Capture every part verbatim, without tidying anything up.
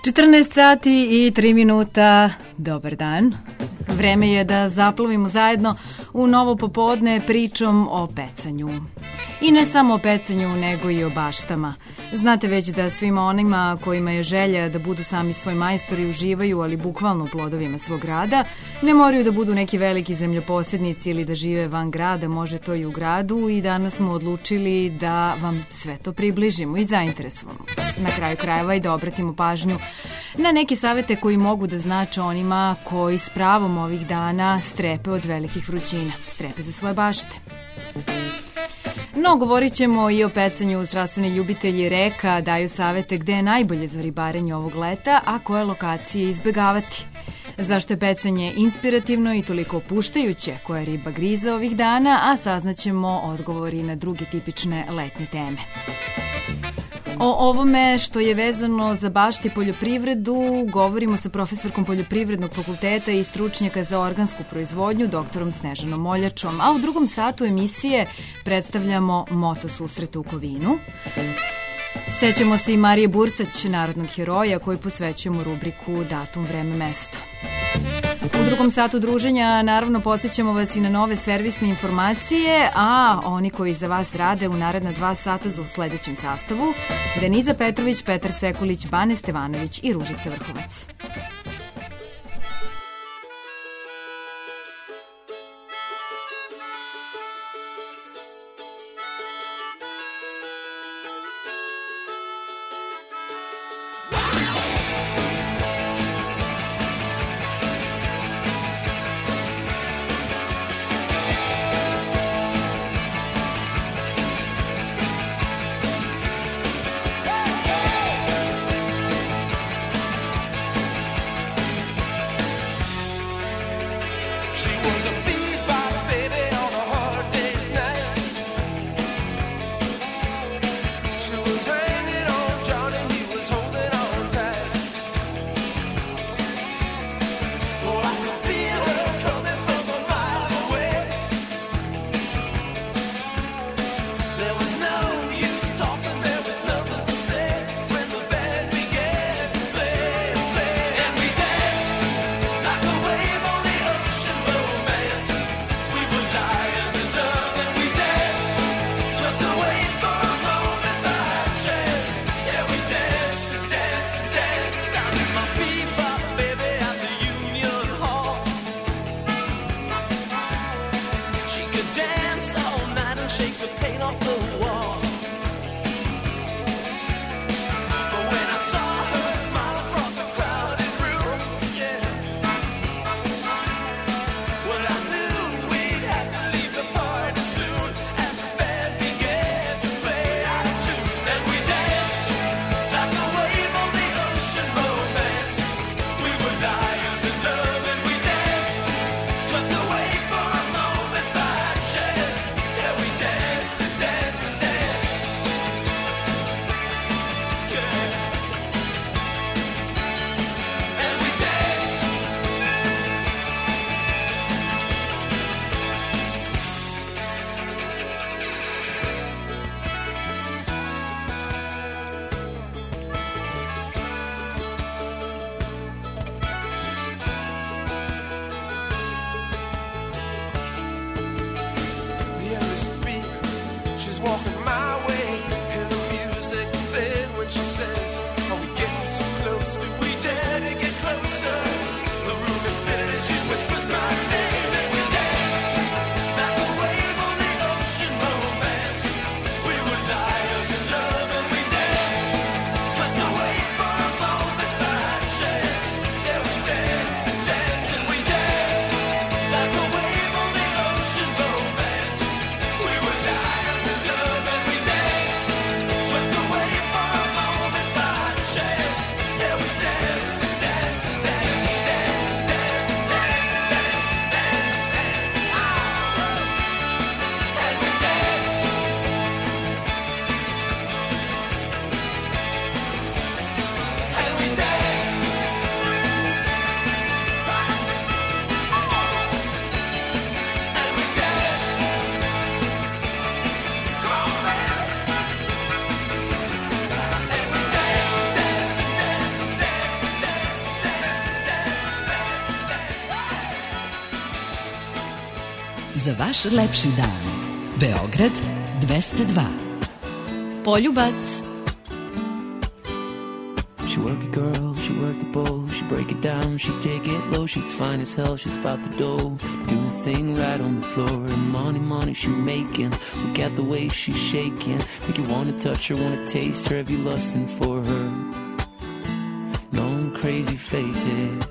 četrnaest sati i tri minuta, dobar dan. Vreme je da zaplovimo zajedno u novo popodne pričom o pecanju. I ne samo o pecanju, nego i o baštama. Znate već da svima onima kojima je želja da budu sami svoj majstori uživaju, ali bukvalno u plodovima svog rada, ne moraju da budu neki veliki zemljoposednici ili da žive van grada, može to i u gradu, i danas smo odlučili da vam sve to približimo i zainteresujemo vas. Na kraju krajeva i da obratimo pažnju na neke savete koji mogu da znače onima koji s pravom ovih dana strepe od velikih vrućina, strepe za svoje bašte. No, govorit ćemo i o pecanju. Zdravstveni ljubitelji reka daju savete gde je najbolje za ribarenje ovog leta, a koje lokacije izbegavati. Zašto je pecanje inspirativno i toliko opuštajuće, koja riba griza ovih dana, a saznaćemo odgovori na druge tipične letnje teme. O ovome što je vezano za bašte i poljoprivredu govorimo sa profesorkom Poljoprivrednog fakulteta i stručnjaka za organsku proizvodnju, doktorom Snežanom Moljačom, a u drugom satu emisije predstavljamo moto susreta u Kovinu. Sećamo se i Marije Bursać, narodnog heroja, koji posvećujemo rubriku Datum, vreme, mesto. U drugom satu druženja naravno podsjećamo vas i na nove servisne informacije, a oni koji za vas rade u naredna dva sata za u sledećem sastavu: Deniza Petrović, Petar Sekulić, Bane Stevanović i Ružica Vrhovac. za vaš lepši dan. Beograd dvesta dva. Poljubac. She work it, girl, she work the bowl, she break it down, she take it low, she's fine as hell, she's about the dough, do the thing right on the floor, and money, money she making, look at the way she's shaking, make you wanna touch her, wanna taste her, have you lusting for her, no crazy face it.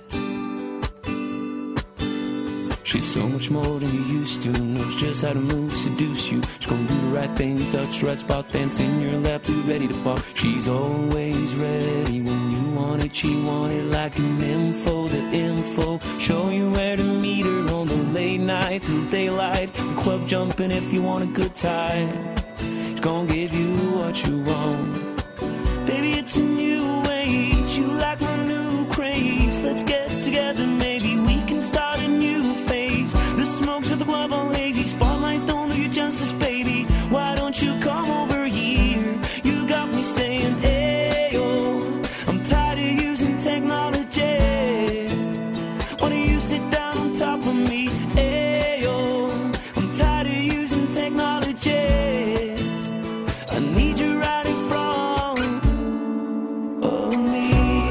She's so much more than you used to, knows just how to move, seduce you. She's gonna do the right thing, touch the right spot, dance in your lap, be ready to fall. She's always ready when you want it, she want it like an info, the info. Show you where to meet her on the late night till daylight. The club jumping if you want a good time. She's gonna give you what you want. Baby, it's a new age, you like my new craze. Let's get together, maybe we can start a new phase. The smokes at the club all hazy, spotlights don't do you justice, baby. Why don't you come over here? You got me saying, ayo, I'm tired of using technology. Why don't you sit down on top of me? Ayo, I'm tired of using technology. I need you right in front of me.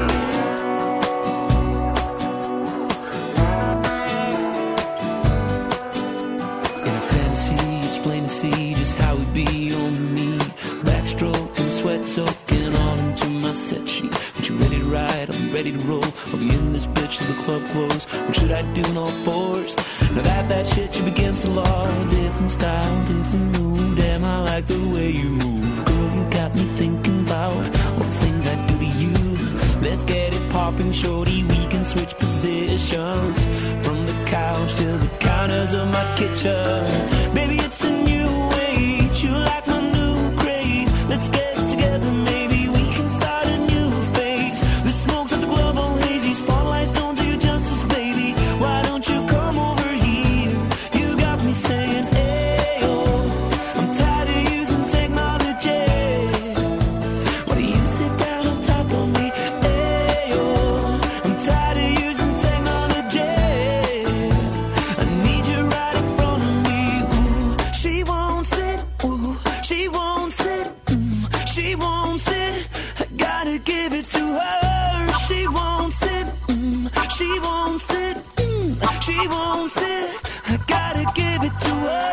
Plain to see just how it be on me. Backstroke and sweat soaking all into my set sheet. When you ready to ride, I'll be ready to roll. I'll be in this bitch till the club close. What should I do in all fours? Now that that shit should begin to law. Different style, different mood. Damn, I like the way you move. Girl, you got me thinking about all the things I do to you. Let's get it popping, shorty. We can switch positions from the couch to the counters of my kitchen. Baby, it's a new age. You like my new craze. Let's get together, maybe we can start a new phase. The smokes at the club all hazy, spotlights don't do you justice, baby. Why don't you come over here? You got me saying, ayo, I'm tired of using technology. Why do you sit down on top of me? Ayo, I'm tired of using technology. I need you right in front of me. Ooh, she won't sit, ooh, she won't sit, mm, she won't sit. I gotta give it to her. She won't sit, mm, she won't sit, mm, she won't sit. I gotta give it to her.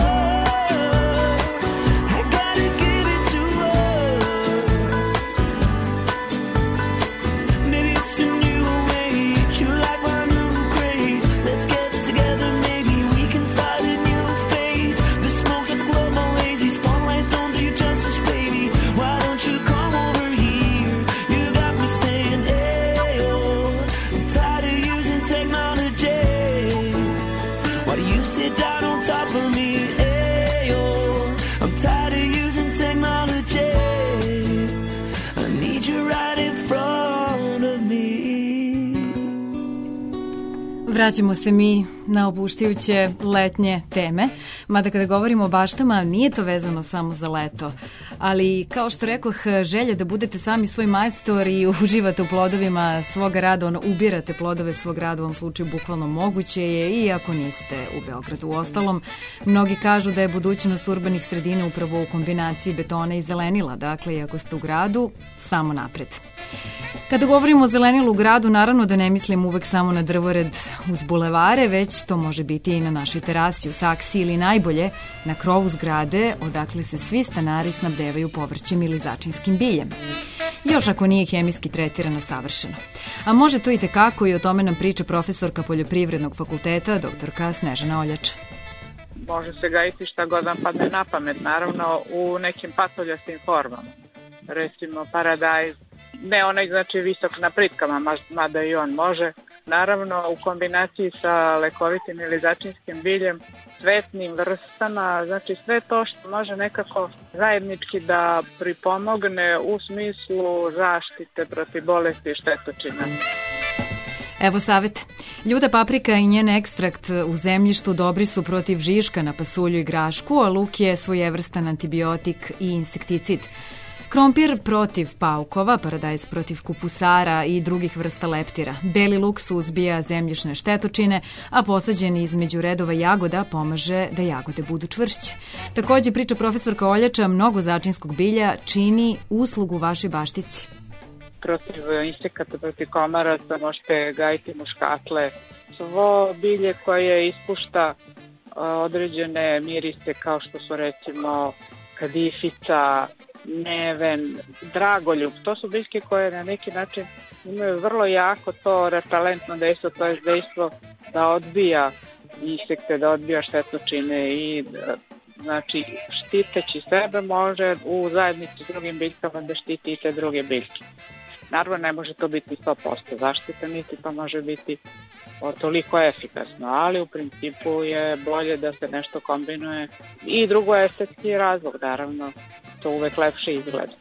I gotta give it to her. Maybe it's a new age. You like my new craze. Let's get together, maybe we can start a new phase. The smokes at the club all lazy, spotlights don't do you justice, baby. Why don't you come over here? You got me saying, ayo, I'm tired of using technology. Why do you sit down on top of me? Ayo, I'm tired of using technology. I need you right in front of me. Vraćamo se mi na opuštajuće letnje teme, mada kada govorimo o baštama nije to vezano samo za leto, ali kao što rekoh, želje da budete sami svoj majstor i uživate u plodovima svoga rada, ono, ubirate plodove svog rada, u ovom slučaju bukvalno moguće je i ako niste u Beogradu. Uostalom, mnogi kažu da je budućnost urbanih sredina upravo u kombinaciji betona i zelenila, dakle, i ako ste u gradu, samo napred. Kada govorimo o zelenilu u gradu, naravno da ne mislim uvek samo na drvored uz bulevare, već to može biti i na našoj terasi, u saksi ili najbolje na krovu zgrade, odakle se svi stanari snabdevaju povrćem ili začinskim biljem. Još ako nije hemijski tretirano savršeno. A može to i tekako i o tome nam priča profesorka Poljoprivrednog fakulteta, doktorka Snežana Oljača. Može se gajiti šta god vam padne na pamet, naravno u nekim patoljastim formama. Recimo paradajz, ne onaj znači visok na pritkama, mada i on može. Naravno u kombinaciji sa lekovitim ili začinskim biljem, cvetnim vrstama, znači sve to što može nekako zajednički da pripomogne u smislu zaštite protiv bolesti i štetočina. Evo savjet. Ljuta paprika i njen ekstrakt u zemljištu dobri su protiv žiška na pasulju i grašku, a luk je svojevrstan antibiotik i insekticid. Krompir protiv paukova, paradajz protiv kupusara i drugih vrsta leptira. Beli luk suzbija zemljišne štetočine, a posađen između redova jagoda pomaže da jagode budu čvršće. Takođe, priča profesorka Oljača, mnogo začinskog bilja čini uslugu vašoj baštici. Protiv insekata, protiv komaraca možete gajiti muškatle. Svo bilje koje ispušta određene mirise kao što su recimo kadifica, neven, dragoljub. To su biljke koje na neki način imaju vrlo jako to repelentno dejstvo, to je dejstvo da odbija insekte, da odbija štetočine i znači štiteći sebe može u zajednici s drugim biljkama da štiti i te druge biljke. Naravno ne može to biti sto posto zaštita, niti to može biti toliko efikasno, ali u principu je bolje da se nešto kombinuje i drugo je estetski razlog, naravno, to uvek lepše izgleda.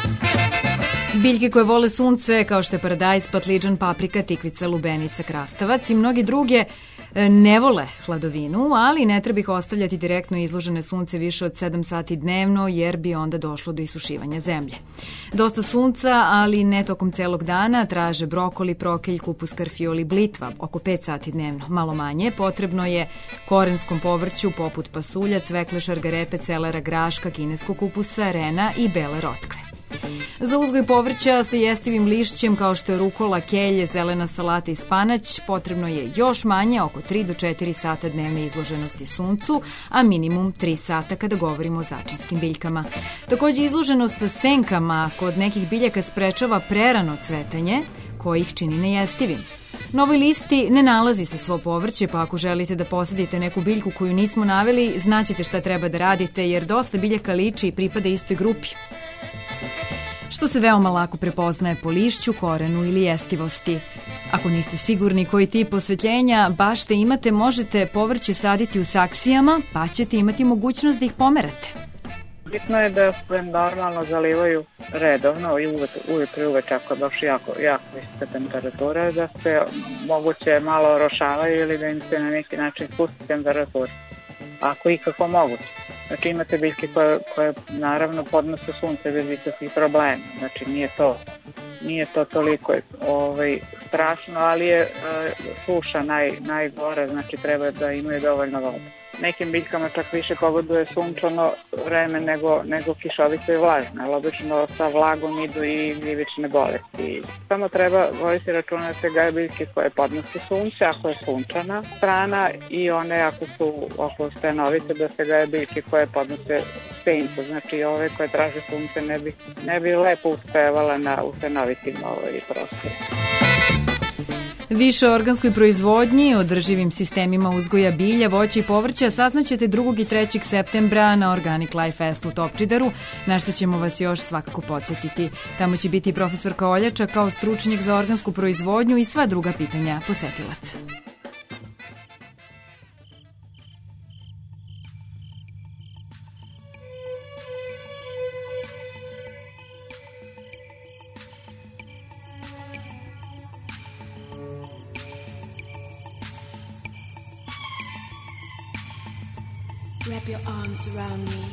Biljke koje vole sunce, kao što je paradajz, patliđan, paprika, tikvica, lubenica, krastavac i mnogi druge ne vole hladovinu, ali ne treba ih ostavljati direktno izložene sunce više od sedam sati dnevno, jer bi onda došlo do isušivanja zemlje. Dosta sunca, ali ne tokom celog dana, traže brokoli, prokelj, kupus, karfiol i blitva, oko pet sati dnevno. Malo manje, potrebno je korenskom povrću poput pasulja, cvekle, šargarepe, celera, graška, kineskog kupusa, rena i bele rotkve. Za uzgoj povrća sa jestivim lišćem kao što je rukola, kelje, zelena salata i spanać potrebno je još manje, oko tri do četiri sata dnevne izloženosti suncu, a minimum tri sata kada govorimo o začinskim biljkama. Takođe, izloženost senkama kod nekih biljaka sprečava prerano cvetanje, koje ih čini nejestivim. Na ovoj listi ne nalazi se svo povrće, pa ako želite da posadite neku biljku koju nismo naveli, znaćete šta treba da radite, jer dosta biljaka liči i pripada istoj grupi, što se veoma lako prepoznaje po lišću, korenu ili jestivosti. Ako niste sigurni koji tip osvetljenja bašte imate, možete povrće saditi u saksijama, pa ćete imati mogućnost da ih pomerate. Bitno je da se normalno zalivaju redovno i uvek, uvek i uvek ako baš jako, jako visoka temperatura, da se moguće malo rošavaju ili da im se na neki način spusti temperatura, ako i kako moguće. Znači imate biljke koje, koje naravno podnose sunce bez visokih problema, znači nije to, nije to toliko ovaj, strašno, ali je e, suša naj, najgore, znači treba da imaju dovoljno vode. Nekim biljkama čak više pogoduje sunčano vreme nego, nego kišovito i vlažno, ali obično sa vlagom idu i gljivične bolesti. Samo treba voditi računa da se gaje biljke koje podnose sunce, ako je sunčana strana, i one ako su oko stenovite, da se gaje biljke koje podnose senku, znači ove koje traže sunce ne bi, ne bi lepo uspevala na u stenovitim ovaj prostor. Više o organskoj proizvodnji, održivim sistemima uzgoja bilja, voća i povrća saznaćete drugog i trećeg septembra na Organic Life Fest u Topčideru, na što ćemo vas još svakako podsjetiti. Tamo će biti profesorka Oljača kao stručnjak za organsku proizvodnju i sva druga pitanja posetilaca. Wrap your arms around me.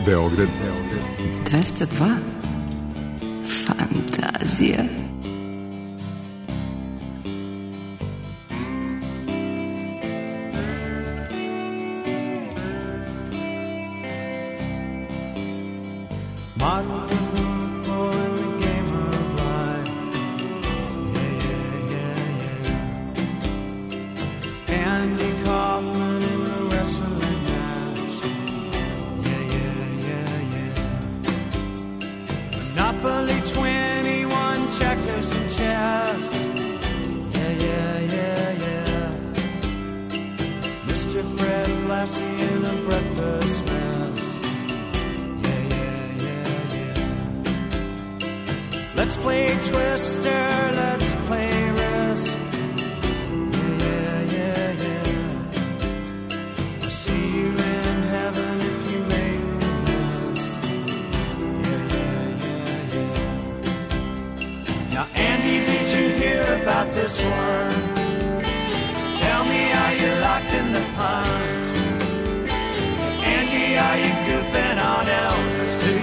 Beograd dvesta dva. Fantazija. Let's play Twister, let's play Risk. Yeah, yeah, yeah. I'll see you in heaven if you make the list. Yeah, yeah, yeah, yeah. Now, Andy, did you hear about this one? Tell me, are you locked in the punch? Andy, are you goofing on Elvis too?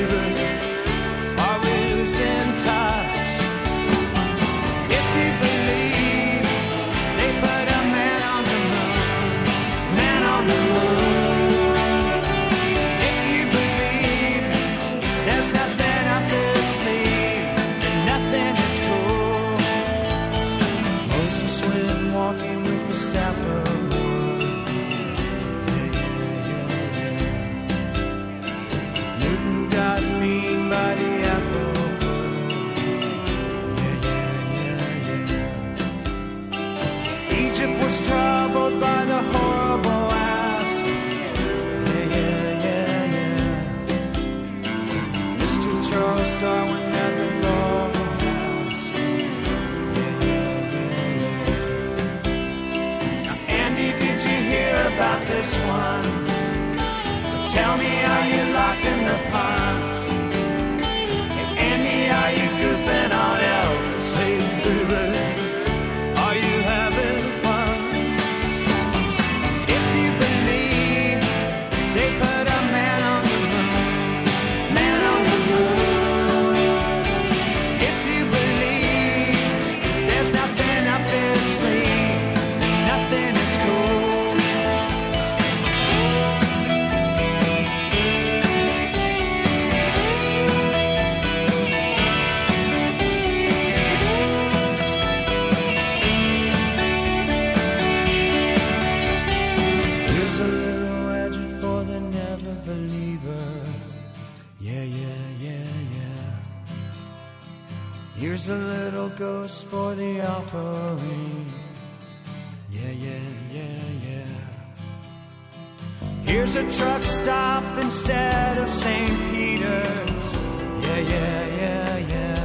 Troubled by the horrible asp. Yeah, yeah, yeah, yeah. Mister Charles Darwin had the golden mask. Yeah, yeah, yeah, yeah. Now, Andy, did you hear about this one? Tell me, are you locked in the punch? Hey, Andy, are you goofing on Elvis? Hey, baby, are you having fun? Here's a little ghost for the offering. Yeah, yeah, yeah, yeah. Here's a truck stop instead of Saint Peter's. Yeah, yeah, yeah, yeah.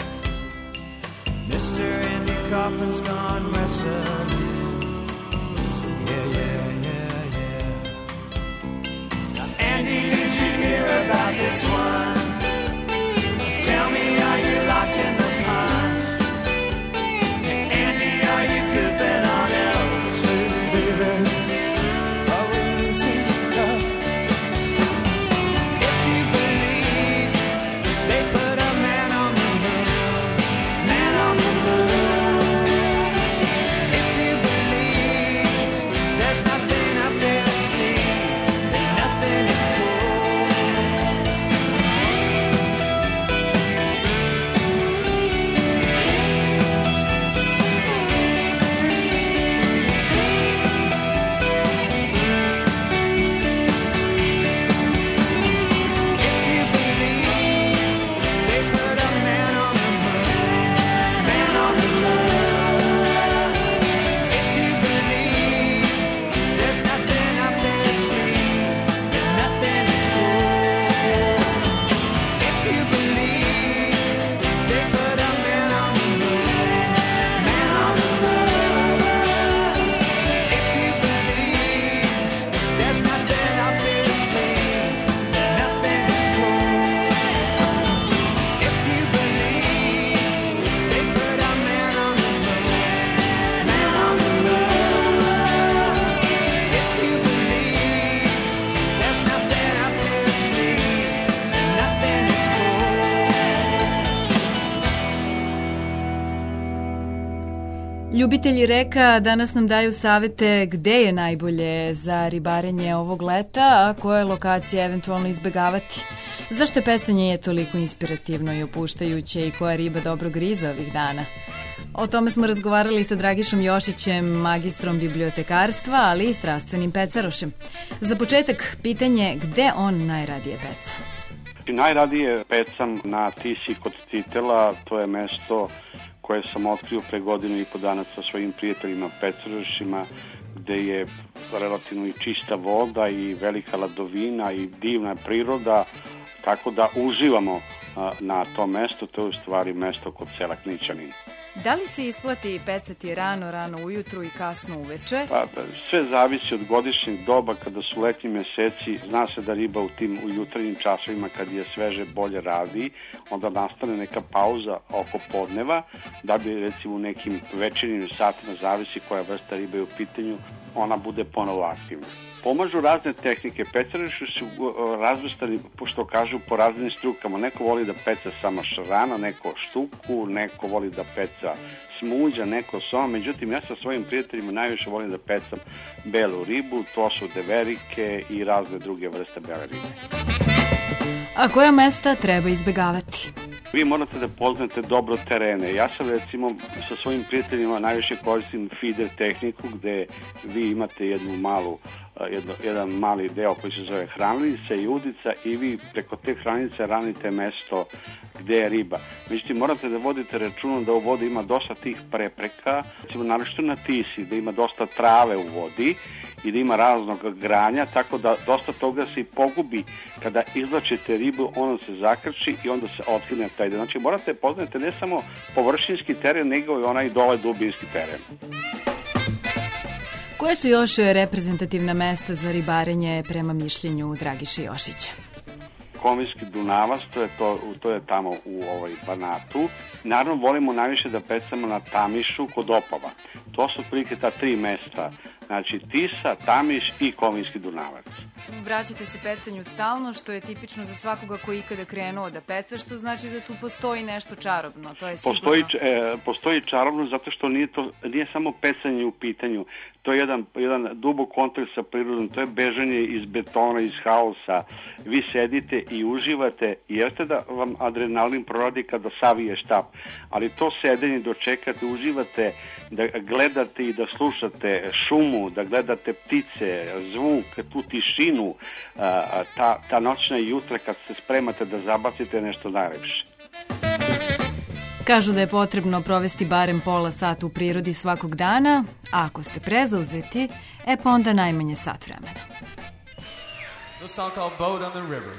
Mister Andy Kaufman's gone wrestling. Yeah, yeah, yeah, yeah. Now, Andy, did you hear about this one? Tell me, are you locked in the punch? Hey, Andy, are you goofing on Elvis? Hey, baby, are we losing touch? If you believe they put a man on the moon, man on the moon. If you believe there's nothing Ljubitelji reka danas nam daju savete gde je najbolje za ribarenje ovog leta, a koje lokacije eventualno izbegavati. Zašto pecanje je toliko inspirativno i opuštajuće i koja riba dobro griza ovih dana? O tome smo razgovarali sa Dragišom Jošićem, magistrom bibliotekarstva, ali i strastvenim pecarošem. Za početak, pitanje gde on najradije peca? Najradije pecam na Tisi kod Titela, to je mesto koje sam otkrio pre godinu i po dana sa svojim prijateljima pecarošima, gde je relativno i čista voda i velika ladovina i divna priroda, tako da uživamo na tom mestu. To je u stvari mesto kod sela Knićanin. Da li se isplati pecati rano, rano ujutru i kasno uveče? Pa, sve zavisi od godišnjeg doba. Kada su letnji meseci, zna se da riba u tim ujutranjim časovima, kad je sveže, bolje radi, onda nastane neka pauza oko podneva, da bi recimo u nekim večernjim satima, zavisi koja vrsta ribe je u pitanju, ona bude ponovo aktivna. Pomažu razne tehnike. Pecaroši su razvrstani, što kažu, po raznim strukama. Neko voli da peca samo šarana, neko štuku, neko voli da peca smuđa, neko soma. Međutim, ja sa svojim prijateljima najviše volim da pecam belu ribu, to su deverike i razne druge vrste bele ribe. A koja mesta treba izbegavati? Vi morate da poznate dobro terene. Ja sam recimo sa svojim prijateljima najviše koristim feeder tehniku, gde vi imate jednu malu, jedno, jedan mali deo koji se zove hranilica i udica i vi preko te hranice ranite mesto gde je riba. Međutim, morate da vodite računom da u vodi ima dosta tih prepreka, recimo naročito na Tisi, da ima dosta trave u vodi i da ima raznog granja, tako da dosta toga se i pogubi. Kada izvlačite ribu, ona se zakrči i onda se otkrine taj deo. Znači, morate poznati ne samo površinski teren, nego i onaj dole dubinski teren. Koje su još reprezentativna mesta za ribarenje prema mišljenju Dragiše Jošića? Kovinski Dunavac, to je, to, to je tamo u ovoj Banatu. Naravno, volimo najviše da pecamo na Tamišu kod Opava. To su prilike ta tri mesta, znači Tisa, Tamiš i Kovinski Dunavac. Vraćate se pecanju stalno, što je tipično za svakoga koji ikada krenuo da peca, što znači da tu postoji nešto čarobno. To je sigurno... Postoji, e, postoji čarobno zato što nije, to, nije samo pecanje u pitanju. To je jedan, jedan dubok kontakt sa prirodom, to je bežanje iz betona, iz haosa. Vi sedite i uživate, jeste da vam adrenalin proradi kada savije štap, ali to sedenje dočekate, uživate, da gledate i da slušate šumu, da gledate ptice, zvuk, tu tišinu, ta, ta noćna jutra kad se spremate da zabacite nešto najlepše. Kažu da je potrebno provesti barem pola sata u prirodi svakog dana, a ako ste prezauzeti, e pa onda najmanje sat vremena. The song called Boat on the River.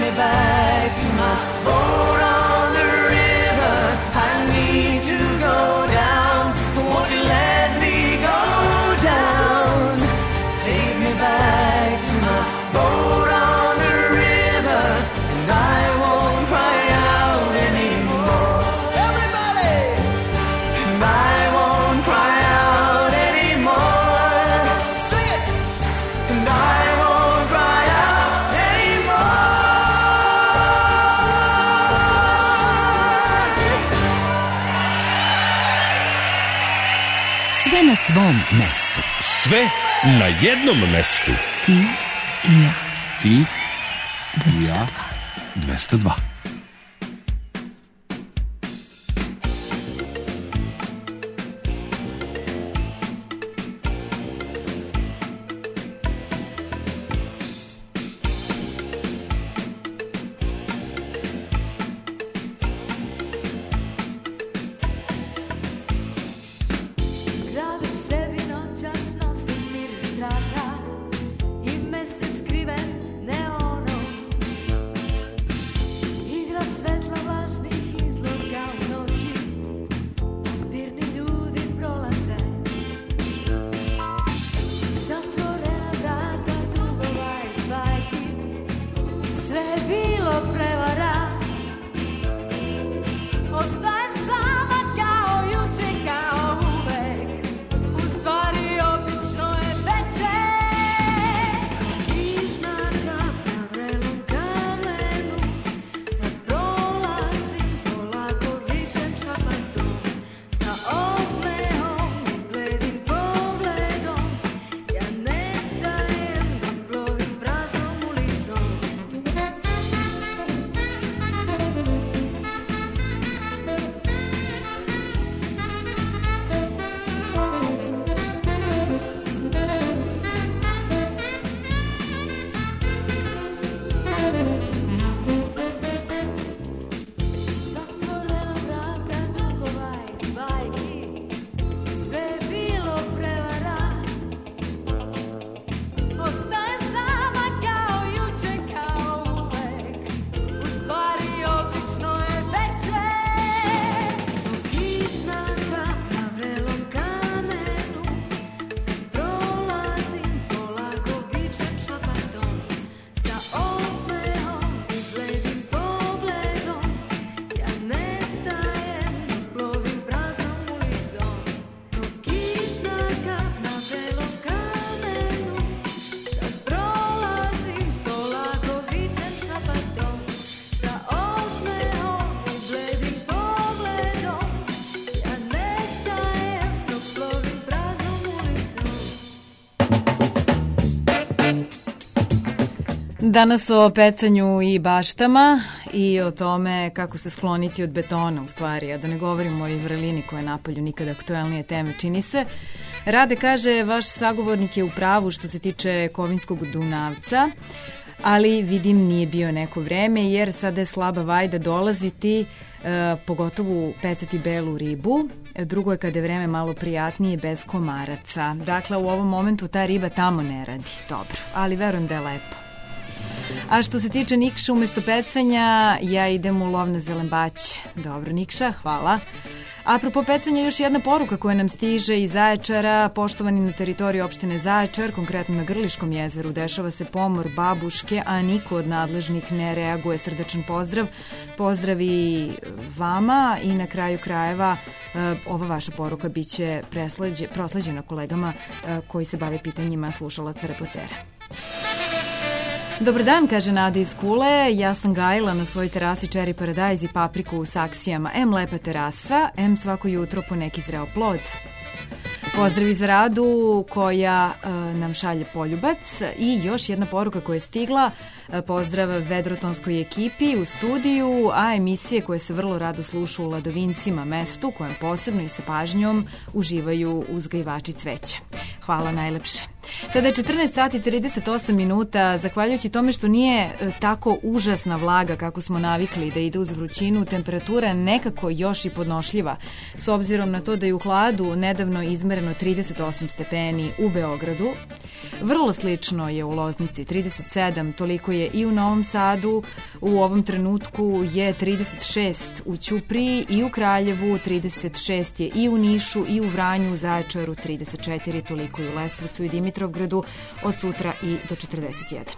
me back to my boat on the river. I need to go down. Won't you let me go down? Take me back to my boat on the river, and I won't cry out anymore. Everybody! And I won't cry out anymore. Sing it! And I won't cry out anymore. Sve na svom mestu. Sve na jednom mestu. Ti i ja. Ti i ja. dvesta dva. Grad u sebi noćas nosi miris straha i mesec skriven neonom. Igra svetla važnih izloga u noći, mirni ljudi prolaze. Zatvorena vrata dugova iz bajki, sve je bilo prevara. Ostajem sama kao juče, kao uvek. U stvari obično je veče. Kišna kap na vrelom kamenu, sad prolazim polako, vičem šapatom. Sa osmehom i bledim pogledom, ja nestajem dok plovim praznom ulicom. Zatvorena vrata dugova iz bajki, sve je bilo prevara. Ostajem sama kao juče, kao uvek. U stvari obično je veče. Kišna kap na vrelom kamenu, sad prolazim polako, vičem šapatom. Sa osmehom i bledim pogledom, ja nestajem dok plovim praznom ulicom. Kišna kap na vrelom kamenu, sad prolazim polako, vičem šapatom. Sa osmehom i bledim pogledom, ja nestajem dok plovim praznom ulicom. Danas o pecanju i baštama i o tome kako se skloniti od betona u stvari, a da ne govorimo o i vrelini koja je napolju nikada aktuelnije teme, čini se. Rade kaže, vaš sagovornik je u pravu što se tiče Kovinskog Dunavca, ali vidim nije bio neko vreme jer sada je slaba vajda dolaziti, e, pogotovo pecati belu ribu. Drugo je kada je vreme malo prijatnije bez komaraca. Dakle, u ovom momentu ta riba tamo ne radi dobro, ali verujem da je lepo. A što se tiče Nikša, umesto pecanja, ja idem u lov na zelembaće. Dobro, Nikša, hvala. Apropo pecanja, još jedna poruka koja nam stiže iz Zaječara. Poštovani na teritoriji opštine Zaječar, konkretno na Grliškom jezeru, dešava se pomor babuške, a niko od nadležnih ne reaguje. Srdačan pozdrav. Pozdrav i vama i na kraju krajeva ova vaša poruka biće prosleđena kolegama koji se bave pitanjima slušalaca reportera. Dobar dan, kaže Nada iz Kule. Ja sam gajila na svojoj terasi Cherry Paradise i papriku u saksijama. Em lepa terasa, em svako jutro po neki zreo plod. Pozdravi za Radu koja e, nam šalje poljubac i još jedna poruka koja je stigla. E, pozdrav vedrotonskoj ekipi u studiju, a emisije koje se vrlo rado slušu u Ladovincima, mestu kojem posebno i sa pažnjom uživaju uzgajivači cveća. Hvala najlepše. Sada je četrnaest sati i trideset osam minuta, zahvaljujući tome što nije e, tako užasna vlaga kako smo navikli da ide uz vrućinu, temperatura je nekako još i podnošljiva, s obzirom na to da je u hladu nedavno izmereno trideset osam stepeni u Beogradu. Vrlo slično je u Loznici, trideset sedam, toliko je i u Novom Sadu, u ovom trenutku je trideset šest u Ćupriji i u Kraljevu, trideset šest je i u Nišu i u Vranju, u Zaječaru trideset četiri, toliko i u Leskovcu i Dimitrovgradu, od sutra i do četrdeset jedan.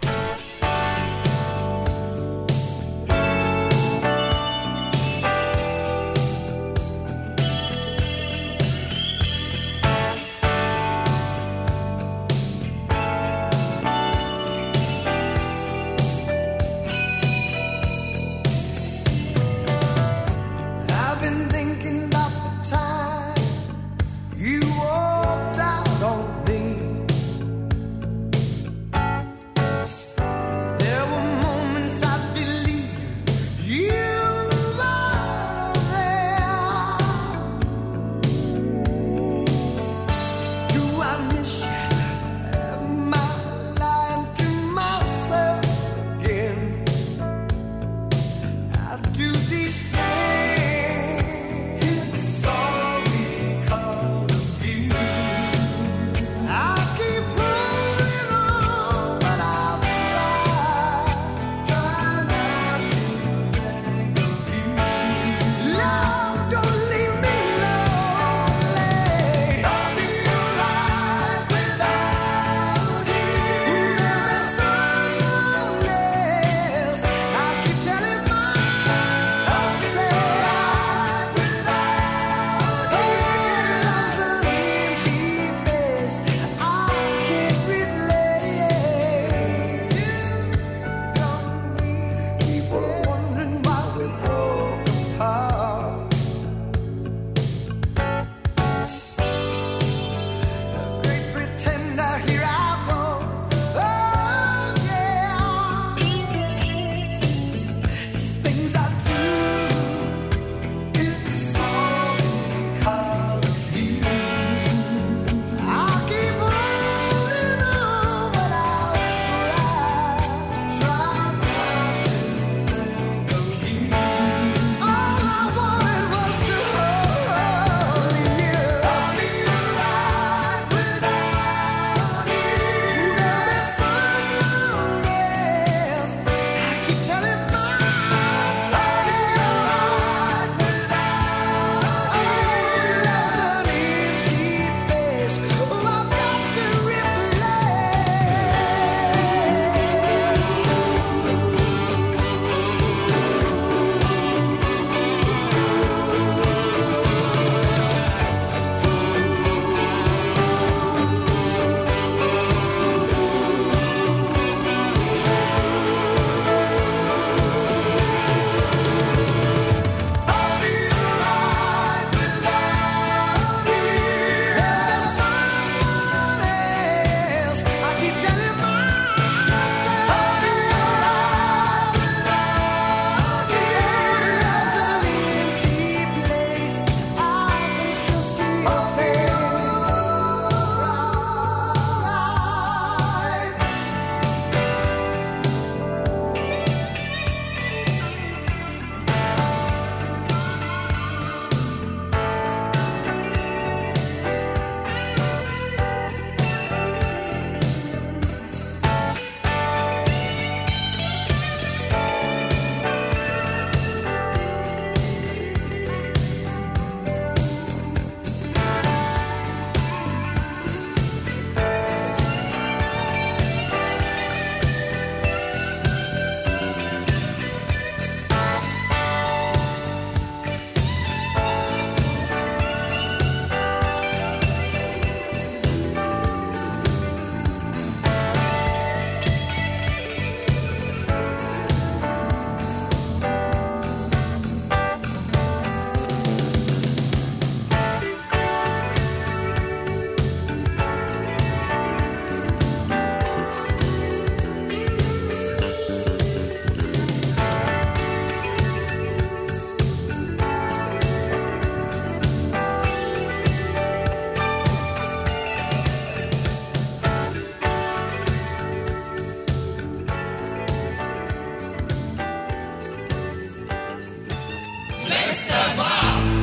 dvesta dva.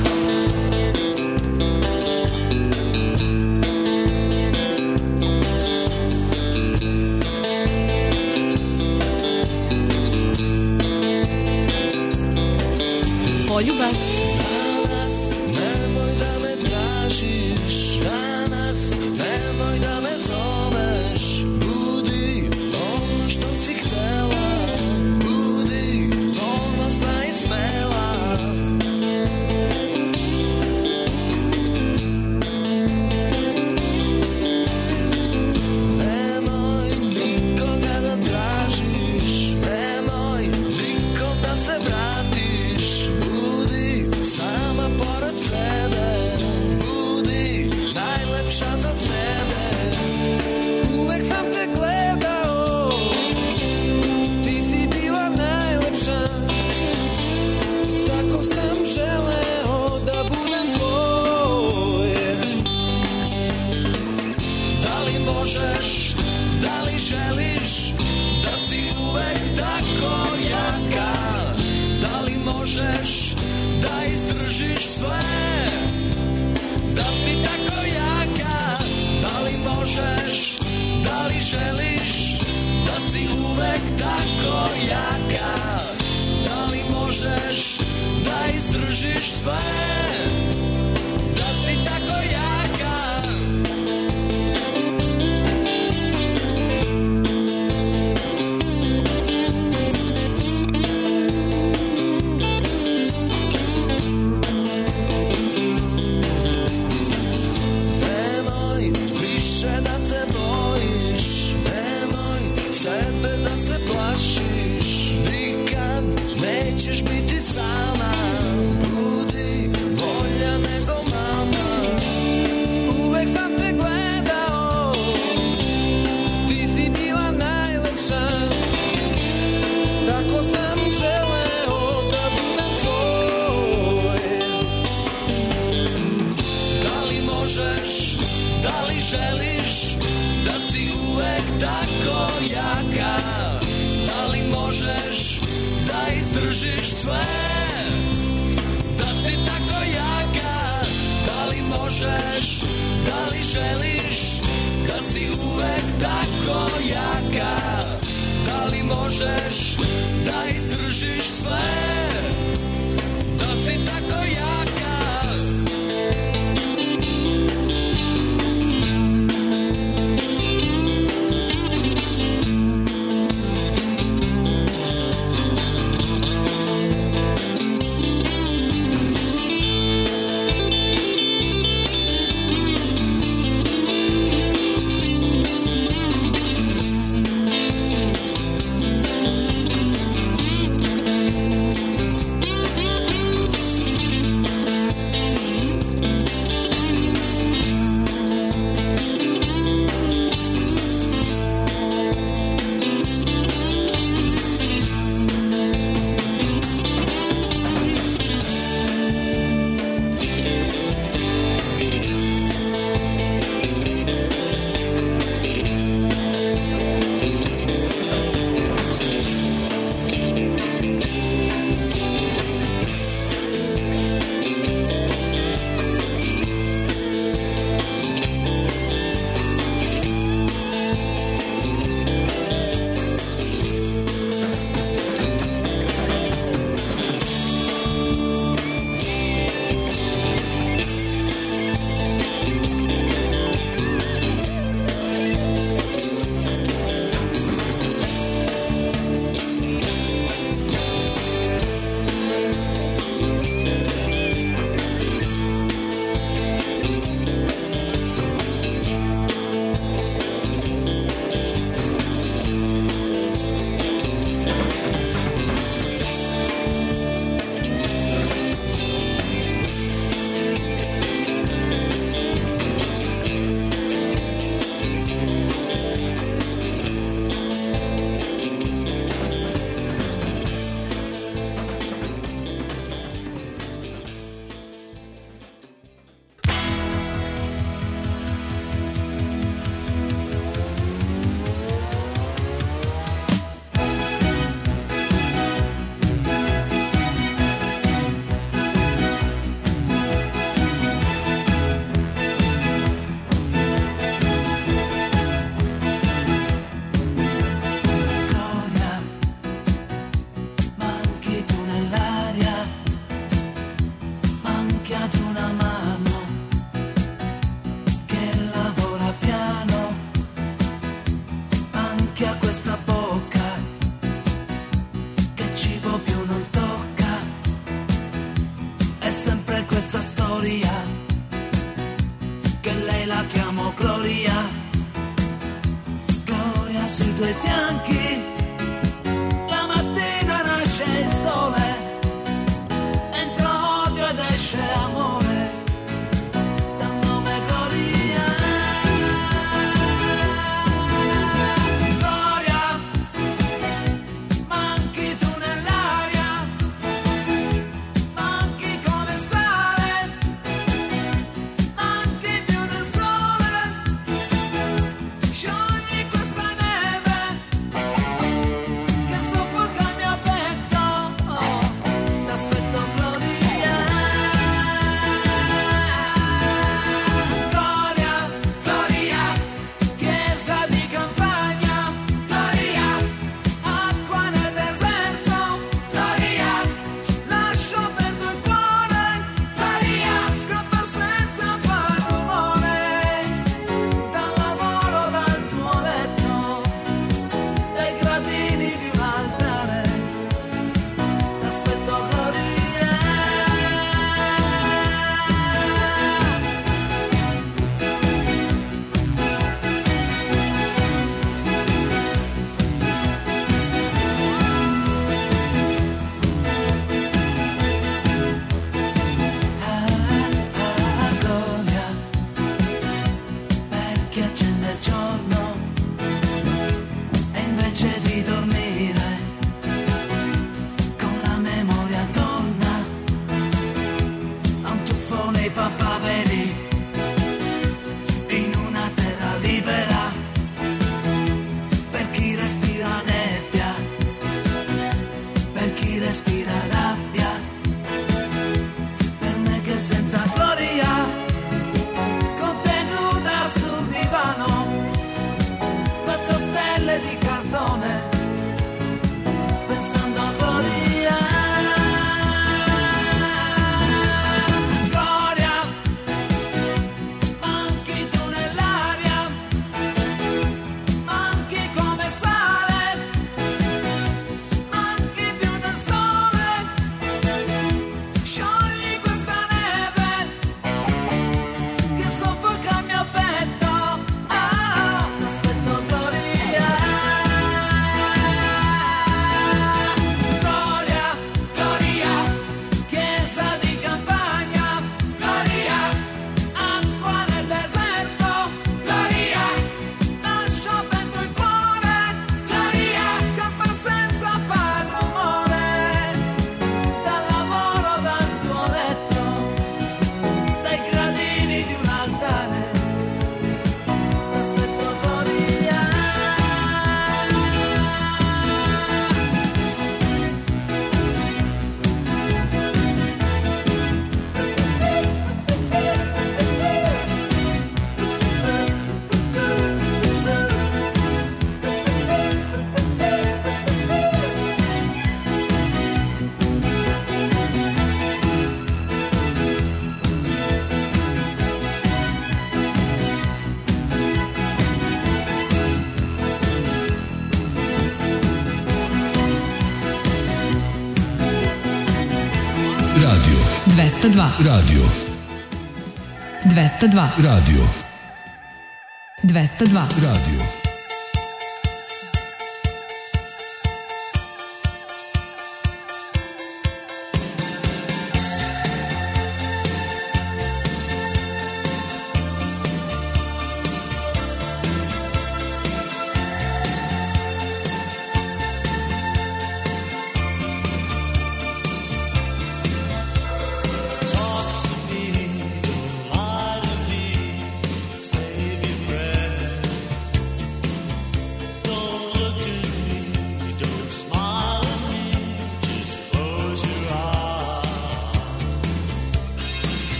Poljubac. Danas nemoj da me tražiš, danas nemoj da me zoveš. Budi ono što si htela, budi ponosna i smela. Nemoj nikoga da tražiš, nemoj nikom da se vratiš. Sama pored sebe, budi najlepša za sebe. Uvek sam te gledao, ti si bila najlepša. Tako sam želeo da budem tvoje. Da li možeš, da li želiš da si uvek tako jaka? Da li možeš da izdržiš sve, da si tako jaka? Da li možeš, da li želiš da si uvek tako jaka? Da li možeš da izdržiš sve, da si tako jaka? Da se bojiš, nemoj sebe da se plašiš. Nikad nećeš biti sama, budi bolja nego mama. Uvek sam te gledao, ti si bila najlepša. Tako sam želeo da budem tvoje. Da li možeš, da li želiš da si uvek tako jaka? Da li možeš da izdržiš sve, da si tako jaka? Da li možeš, da li želiš da si uvek tako jaka? Da li možeš da izdržiš sve, da si tako jaka? Gloria, che lei la chiamo Gloria, Gloria sui tuoi fianchi, la mattina nasce il sole, entra odio ed esce amore, dal nome Gloria. Gloria, manchi tu nell'aria, manchi come sale, manchi più del sole, sciogli questa neve che soffoca il mio petto, oh, t'aspetto Gloria. Gloria, Gloria, chiesa di campagna, Gloria, acqua nel deserto, Gloria, lascio perdo il cuore, Gloria, scappa senza far rumore, dal lavoro, dal tuo letto, dai gradini di un altare, t'aspetto Gloria. Ah, Gloria, per chi accende il giorno e invece di dormire con la memoria torna a un tuffo nei papaveri in una terra libera, per chi respira nebbia, per chi respira rabbia, per me che senza gloria, contenuta sul divano, faccio stelle di cartone, pensando a gloria. Gloria, manchi tu nell'aria, manchi come sale, manchi più del sole, sciogli questa neve che soffoca il mio petto, ah, t'aspetto Gloria. Gloria, Gloria, chiesa di campagna, Gloria, acqua nel deserto, Gloria, lascio aperto il cuore, Gloria, scappa senza far rumore, dal lavoro, dal tuo letto, dai gradini di un altare, t'aspetto Gloria. Radio, двеста два, radio, двеста два, radio, двеста два. radio. Talk to me, don't lie to me, save your breath.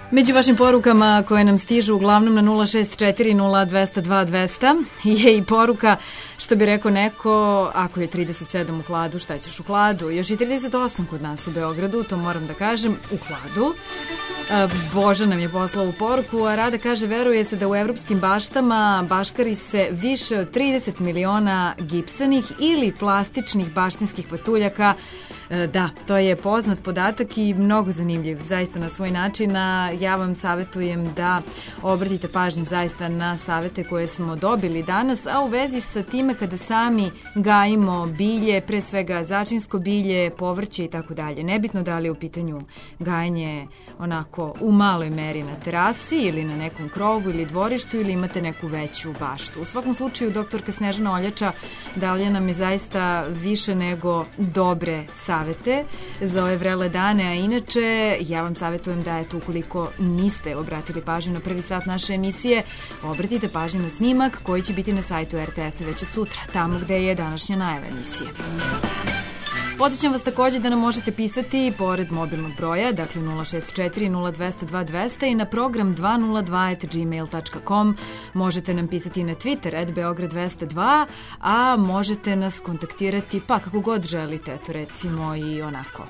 Među vašim porukama koje nam stižu uglavnom na nula šest četiri nula dva nula dva dva nula nula je i poruka, što bi rekao neko, ako je trideset sedam u Kladu, šta ćeš u Kladu? Još i trideset osam kod nas u Beogradu, to moram da kažem, u Kladu. Boža nam je poslao u poruku, a Rada kaže, veruje se da u evropskim baštama baškari se više od trideset miliona gipsanih ili plastičnih baštinskih patuljaka. Da, to je poznat podatak i mnogo zanimljiv, zaista na svoj način. Ja vam savjetujem da obratite pažnju zaista na savete koje smo dobili danas, a u vezi sa time kada sami gajimo bilje, pre svega začinsko bilje, povrće i tako dalje. Nebitno da li je u pitanju gajanje onako u maloj meri na terasi ili na nekom krovu ili dvorištu ili imate neku veću baštu. U svakom slučaju, doktorka Snežana Oljača dalje nam je zaista više nego dobre savete za ove vrele dane, a inače ja vam savjetujem da eto, ukoliko niste obratili pažnju na prvi sat naše emisije, obratite pažnju na snimak koji će biti na sajtu er te esa već od sutra, tamo gde je današnja najava emisije. Podsjećam vas također da nam možete pisati pored mobilnog broja, dakle nula šest četiri nula dva nula dva dva nula nula i na program dva nula dva at gmail dot com. Možete nam pisati na Twitter at beograd dva nula dva, a možete nas kontaktirati pa kako god želite, eto recimo i onako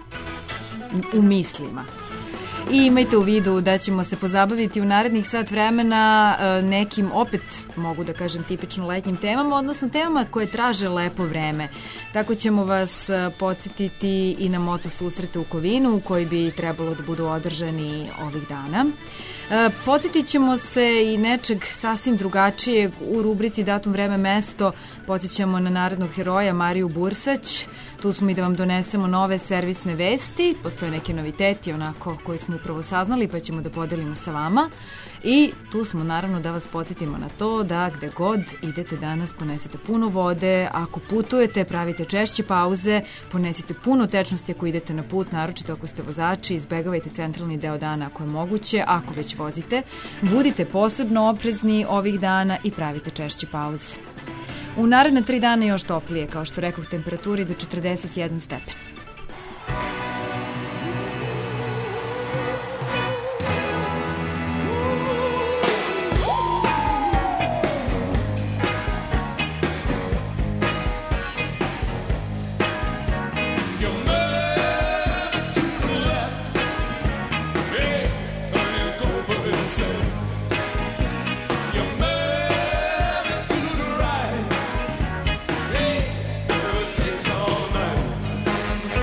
u mislima. I imajte u vidu da ćemo se pozabaviti u narednih sat vremena nekim, opet mogu da kažem, tipično letnjim temama, odnosno temama koje traže lepo vreme. Tako ćemo vas podsjetiti i na moto susrete u Kovinu, koji bi trebalo da budu održani ovih dana. Podsjetit ćemo se i nečeg sasvim drugačijeg u rubrici Datum, vreme, mesto. Podsjećamo na narodnog heroja Mariju Bursać. Tu smo i da vam donesemo nove servisne vesti. Postoje neke noviteti onako koji smo upravo saznali, pa ćemo da podelimo sa vama. I tu smo naravno da vas podsjetimo na to da gde god idete danas ponesete puno vode, ako putujete pravite češće pauze, ponesite puno tečnosti ako idete na put, naročito ako ste vozači, izbegavajte centralni deo dana ako je moguće, ako već vozite, budite posebno oprezni ovih dana i pravite češće pauze. U naredne tri dana još toplije, kao što rekoh, temperaturi do četrdeset jedan stepen. Takes all night.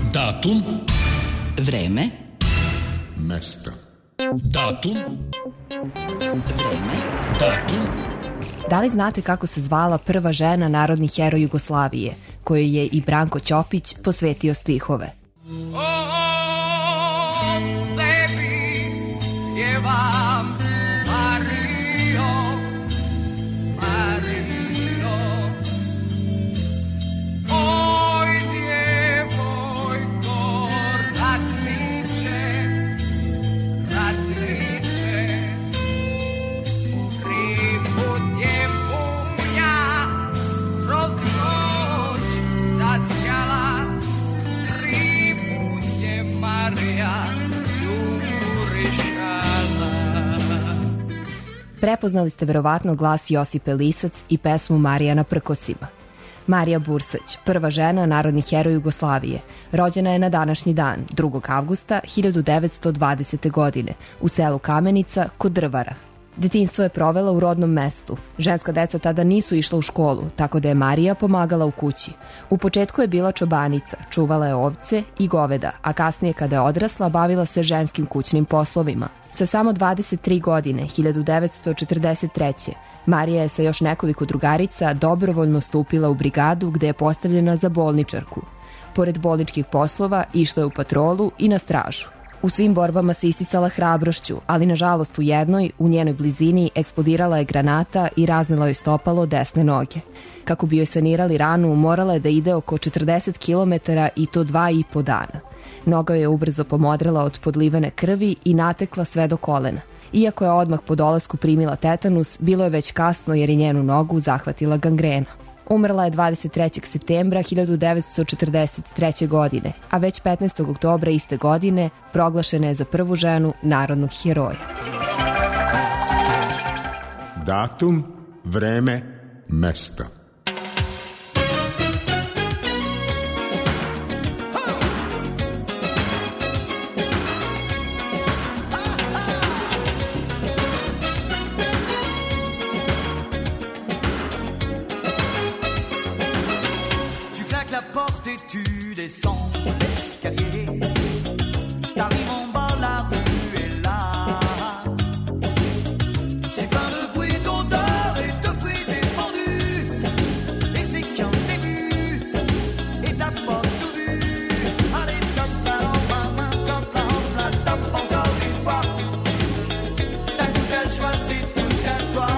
Datum. Vreme. Mesta. Datum. Vreme. Datum. Da li znate kako se zvala prva žena narodni heroj Jugoslavije, kojoj je i Branko Ćopić posvetio stihove? Pjevam Mario, Mario. Oj, djevojko, ratniče, ratniče. Tri put je punja kroz noć zasjala, tri put je Marija Prepoznali ste verovatno glas Josipe Lisac i pesmu Marija na prkosima. Marija Bursać, prva žena narodni heroj Jugoslavije, rođena je na današnji dan, drugog avgusta hiljadu devetsto dvadesete. godine, u selu Kamenica kod Drvara. Detinjstvo je provela u rodnom mestu. Ženska deca tada nisu išla u školu, tako da je Marija pomagala u kući. U početku je bila čobanica, čuvala je ovce i goveda, a kasnije kada je odrasla bavila se ženskim kućnim poslovima. Sa samo dvadeset tri godine, hiljadu devetsto četrdeset treće. Marija je sa još nekoliko drugarica dobrovoljno stupila u brigadu gde je postavljena za bolničarku. Pored bolničkih poslova išla je u patrolu i na stražu. U svim borbama se isticala hrabrošću, ali nažalost u jednoj, u njenoj blizini, eksplodirala je granata i raznela joj stopalo desne noge. Kako bi joj sanirali ranu, morala je da ide oko četrdeset kilometara i to dva i po dana. Noga joj je ubrzo pomodrela od podlivene krvi i natekla sve do kolena. Iako je odmah po dolasku primila tetanus, bilo je već kasno jer je njenu nogu zahvatila gangrena. Umrla je dvadeset trećeg septembra hiljadu devetsto četrdeset treće. godine, a već petnaestog oktobra iste godine proglašena je za prvu ženu narodnog heroja. Datum, vreme, mesta. Descends l'escalier, t'arrives en bas, la rue est là. C'est plein de bruit, d'odeur et de fruits défendus. Et c'est qu'un début, et t'as pas tout vu. Allez, top là en ma main, top là en plat, top encore une fois. T'as tout à choix, c'est tout à toi.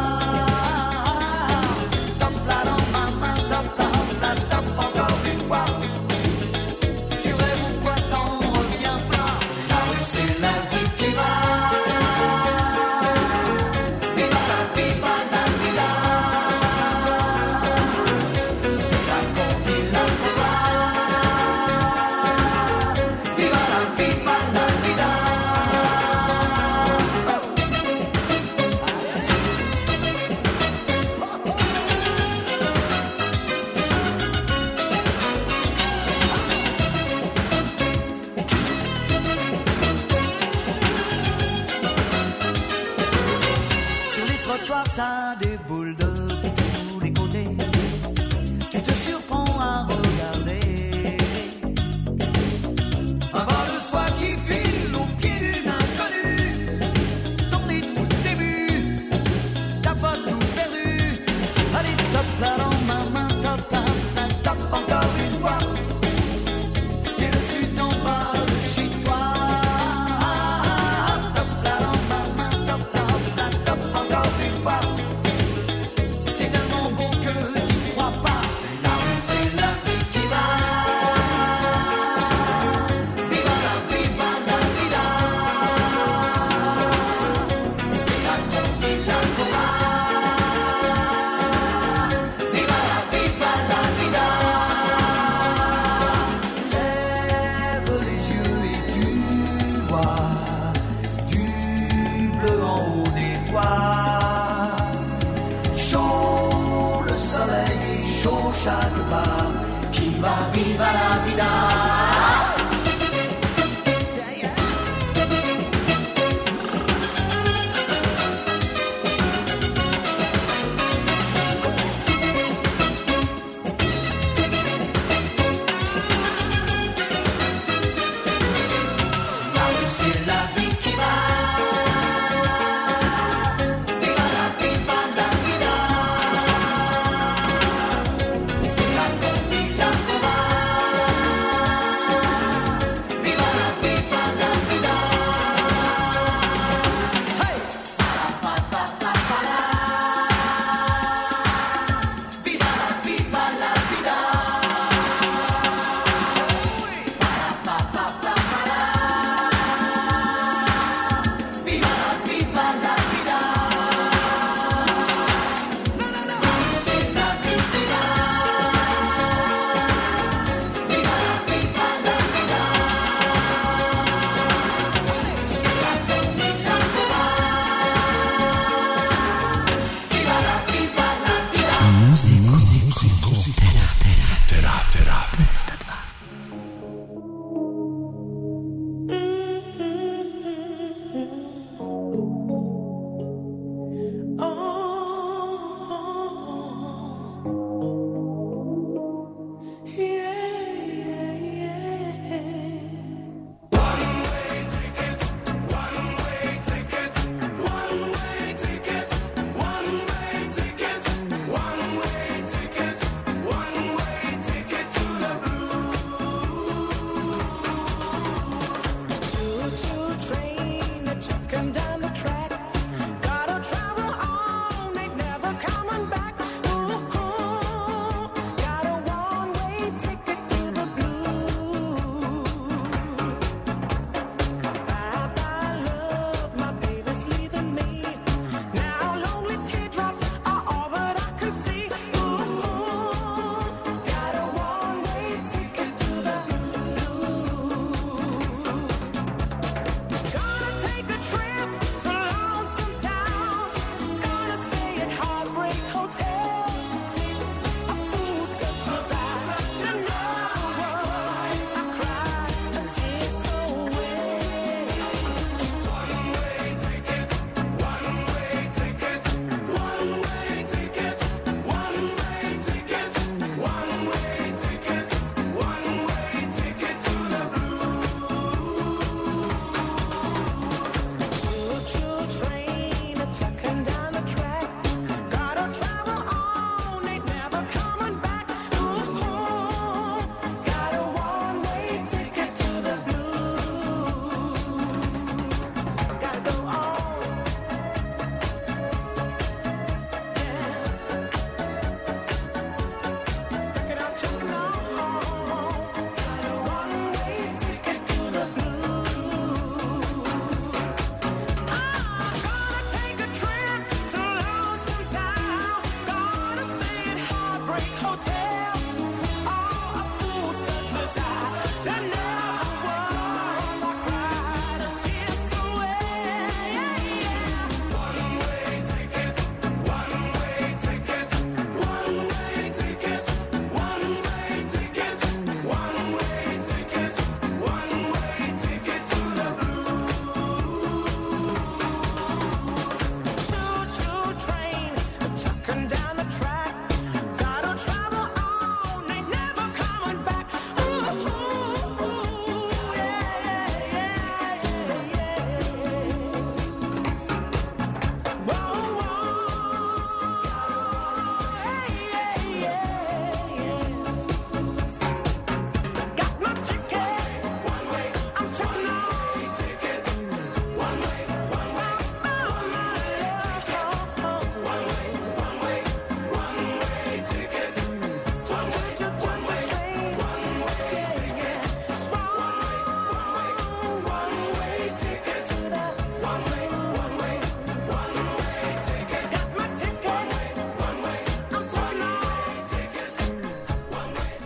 Top là en ma main, top là en plat, top encore une fois. C'est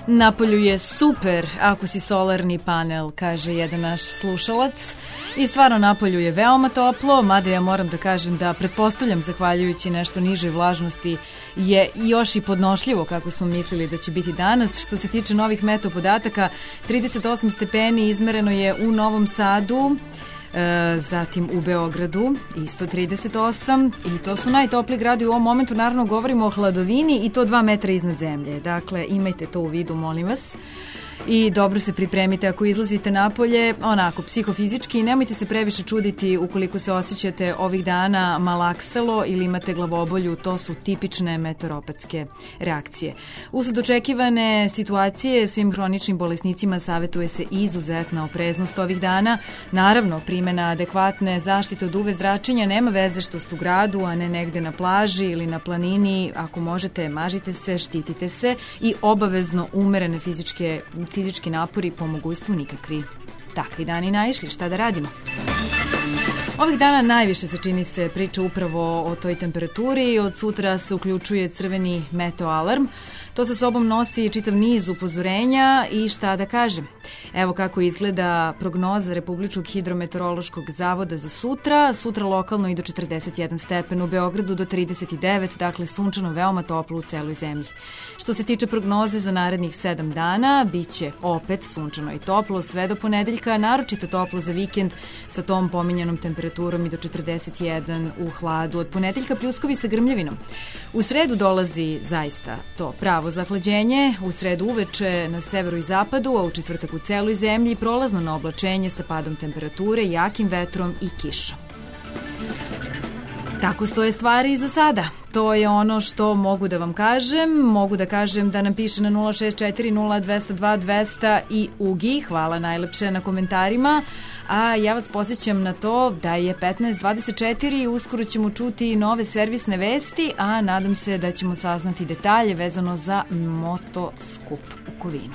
Napolju je super ako si solarni panel, kaže jedan naš slušalac. I stvarno napolju je veoma toplo, mada ja moram da kažem da pretpostavljam, zahvaljujući nešto nižoj vlažnosti, je još i podnošljivo kako smo mislili da će biti danas. Što se tiče novih meteo podataka, trideset osam stepeni izmereno je u Novom Sadu, e, zatim u Beogradu isto trideset osam i to su najtopliji gradovi u ovom momentu. Naravno govorimo o hladovini i to dva metra iznad zemlje, dakle imajte to u vidu, molim vas. I dobro se pripremite ako izlazite napolje, onako, psihofizički, nemojte se previše čuditi ukoliko se osjećate ovih dana malaksalo ili imate glavobolju, to su tipične meteoropatske reakcije. Usled očekivane situacije svim hroničnim bolesnicima savjetuje se izuzetna opreznost ovih dana. Naravno, primjena adekvatne zaštite od U V zračenja nema veze što ste u gradu, a ne negde na plaži ili na planini. Ako možete, mažite se, štitite se i obavezno umerene fizičke fizički napori, po mogućstvu nikakvi. Takvi dani naišli, šta da radimo? Ovih dana najviše se čini se priča upravo o toj temperaturi. Od sutra se uključuje crveni meteo alarm. To sa sobom nosi čitav niz upozorenja i šta da kažem. Evo kako izgleda prognoza Republičkog hidrometeorološkog zavoda za sutra. Sutra lokalno i do četrdeset jedan stepen, u Beogradu do trideset devet, dakle sunčano, veoma toplo u celoj zemlji. Što se tiče prognoze za narednih sedam dana, bit će opet sunčano i toplo sve do ponedeljka, naročito toplo za vikend sa tom pominjanom temperaturom i do četrdeset jedan u hladu. Od ponedeljka pljuskovi sa grmljavinom. U sredu dolazi zaista to pravo zahlađenje, u sredu uveče na severu i zapadu, a u četvrtak u celoj zemlji prolazno na oblačenje sa padom temperature, jakim vetrom i kišom. Tako stoje stvari i za sada. To je ono što mogu da vam kažem. Mogu da kažem da nam piše na nula šest četiri nula dva nula dva dva nula nula i Ugi. Hvala najlepše na komentarima. A ja vas podsjećam na to da je petnaest dvadeset četiri i uskoro ćemo čuti nove servisne vesti, a nadam se da ćemo saznati detalje vezano za motoskup u Kovinu.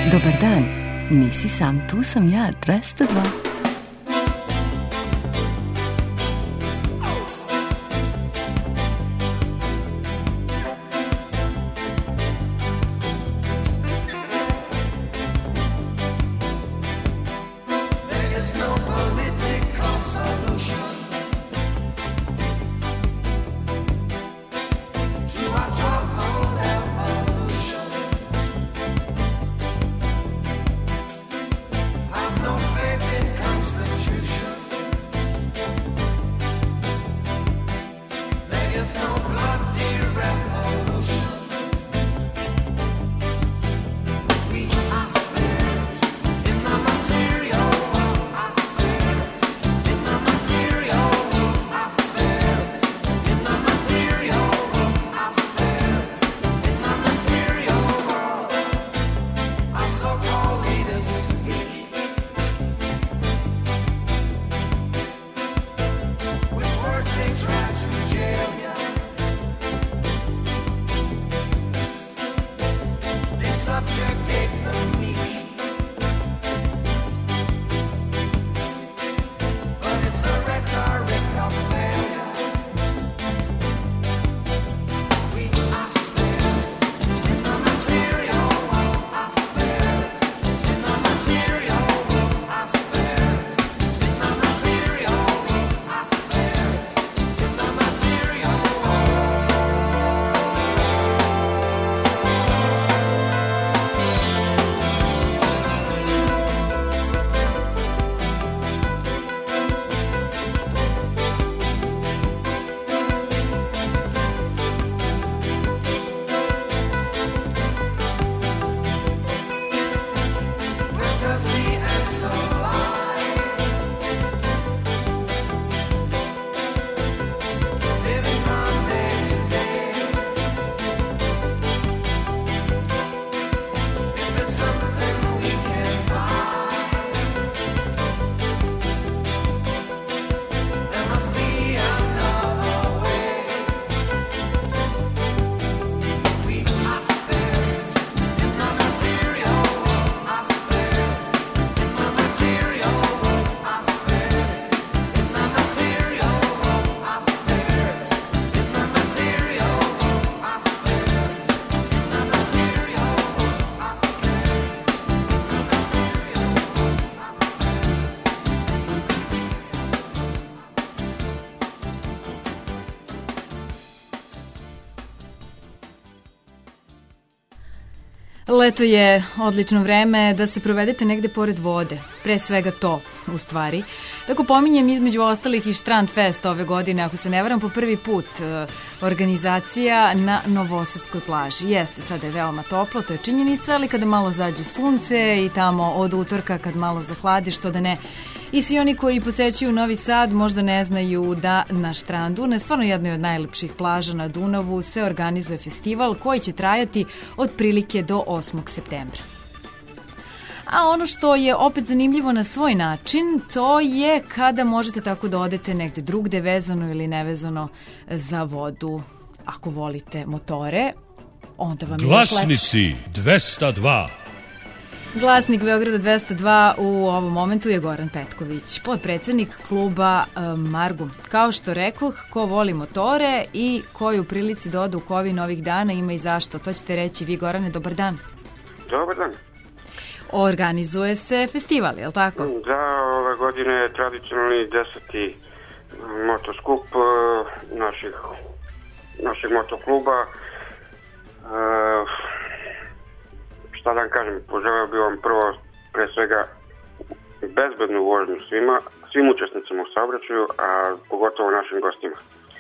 Dobar dan, nisi sam, tu sam ja, dvesta dva. Leto je odlično vreme da se provedete negde pored vode. Pre svega to, u stvari. Tako pominjem između ostalih i Strandfest ove godine, ako se ne varam po prvi put, organizacija na Novosadskoj plaži. Jeste, sada je veoma toplo, to je činjenica, ali kada malo zađe sunce i tamo od utorka kad malo zahladi, što da ne. I svi oni koji posećuju Novi Sad možda ne znaju da na Štrandu, na stvarno jednoj od najlepših plaža na Dunavu, se organizuje festival koji će trajati otprilike do osmog septembra. A ono što je opet zanimljivo na svoj način, to je kada možete tako da odete negde drugde, vezano ili nevezano za vodu. Ako volite motore, onda vam je još lepše. Glasnici dvesta dva. Glasnik Beograda dvesta dva u ovom momentu je Goran Petković, potpredsednik kluba Margum. Kao što rekoh, ko voli motore i ko je u prilici da ode u Kovin ovih dana ima i zašto. To ćete reći vi, Gorane, dobar dan. Dobar dan. Organizuje se festival, je li tako? Da, ove godine je tradicionalni deseti motoskup naših, našeg motokluba. Uh, šta da vam kažem, poželeo bih vam prvo pre svega bezbednu vožnju svima, svim učesnicima u saobraćaju, a pogotovo našim gostima.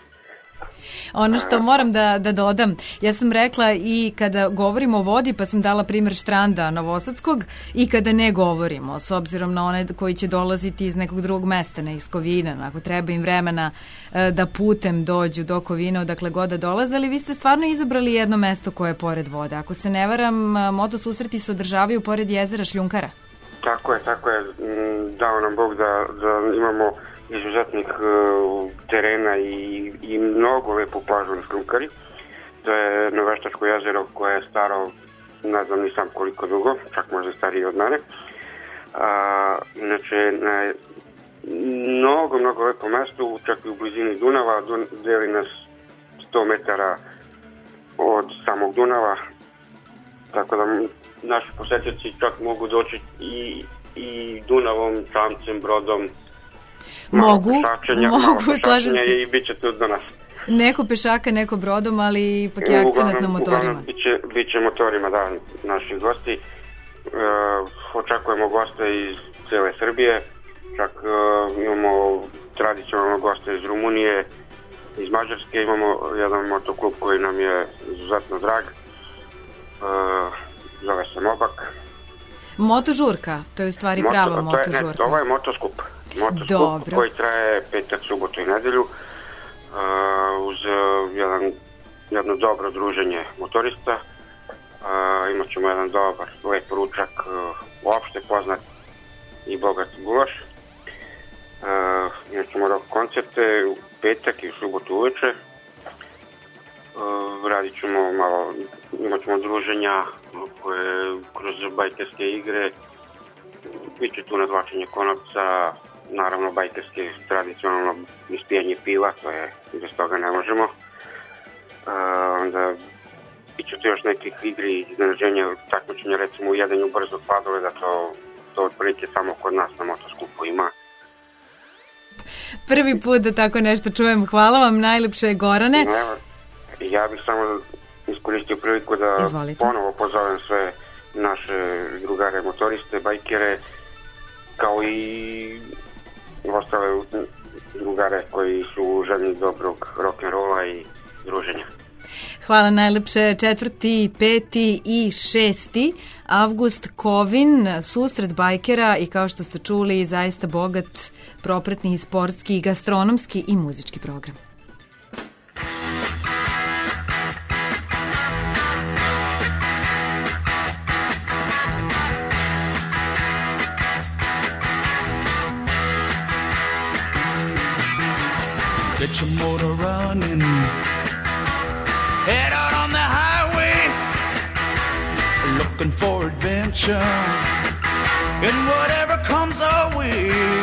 Ono što moram da, da dodam, ja sam rekla i kada govorimo o vodi, pa sam dala primjer Štranda Novosadskog, i kada ne govorimo, s obzirom na one koji će dolaziti iz nekog drugog mesta, ne iz Kovina, ako treba im vremena da putem dođu do Kovina, odakle god da dolaze, ali vi ste stvarno izabrali jedno mesto koje je pored vode. Ako se ne varam, moto susreti se održavaju pored jezera Šljunkara. Tako je, tako je. Dao nam Bog da, da imamo izuzetnih uh, terena i, i mnogo lepu plažu na Šljunkari. To je Noveštačko jezero koje je staro ne znam ni sam koliko dugo, čak možda stariji od mene. A, inače, na mnogo, mnogo lepo mesto, čak i u blizini Dunava, Dun, deli nas sto metara od samog Dunava, tako da naši posetioci čak mogu doći i, i Dunavom, čamcem, brodom, mogu, mogu, slažem se. I bit će tu do nas. Neko pešaka, neko brodom, ali ipak je akcenat na motorima. Uglavnom, bit će, bit će motorima, da, naših gosti. E, očekujemo goste iz cele Srbije, čak e, imamo tradicionalno goste iz Rumunije, iz Mađarske, imamo jedan motoklub koji nam je izuzetno drag, e, zove se Mobak. Motožurka, to je u stvari Moto, prava motožurka. Ne, ovo je motoskup. Motoskup Dobro. Koji traje petak, subotu i nedelju, uh, uz uh, jedan, jedno dobro druženje motorista. Uh, imat ćemo jedan dobar, lep ručak, uh, uopšte poznat i bogat gulaš. Uh, imat ćemo rock koncerte u petak i u subotu uveče. Uh, radit ćemo malo, imat ćemo druženja koje kroz bajkerske igre, bit će tu nadvlačenje konopca, naravno bajkerske tradicionalno ispijanje piva, to je, bez toga ne možemo. Uh, onda bit će tu još nekih igri, iznenađenja, takmičenja, recimo u jedenju brzog sladoleda, to, to otprilike samo kod nas na motoskupu ima. Prvi put da tako nešto čujem, hvala vam najlepše, Gorane. Evo, ja bih samo iskoristio priliku da Izvolite. Ponovo pozovem sve naše drugare motoriste, bajkere, kao i ostale drugare koji su željni dobrog rock'n'rolla i druženja. Hvala najlepše. četvrti, peti i šesti avgust Kovin, susret bajkera i kao što ste čuli zaista bogat propratni i sportski i gastronomski i muzički program. Get your motor running, head out on the highway, looking for adventure, and whatever comes our way.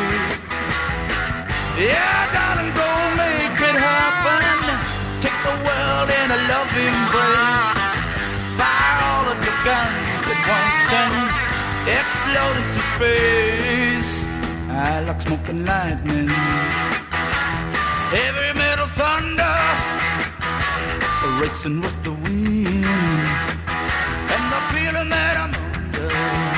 Yeah, darling, go make it happen, take the world in a loving embrace, fire all of your guns at once and explode into space. I like smoking lightning, heavy metal thunder, racing with the wind, and the feeling that I'm under.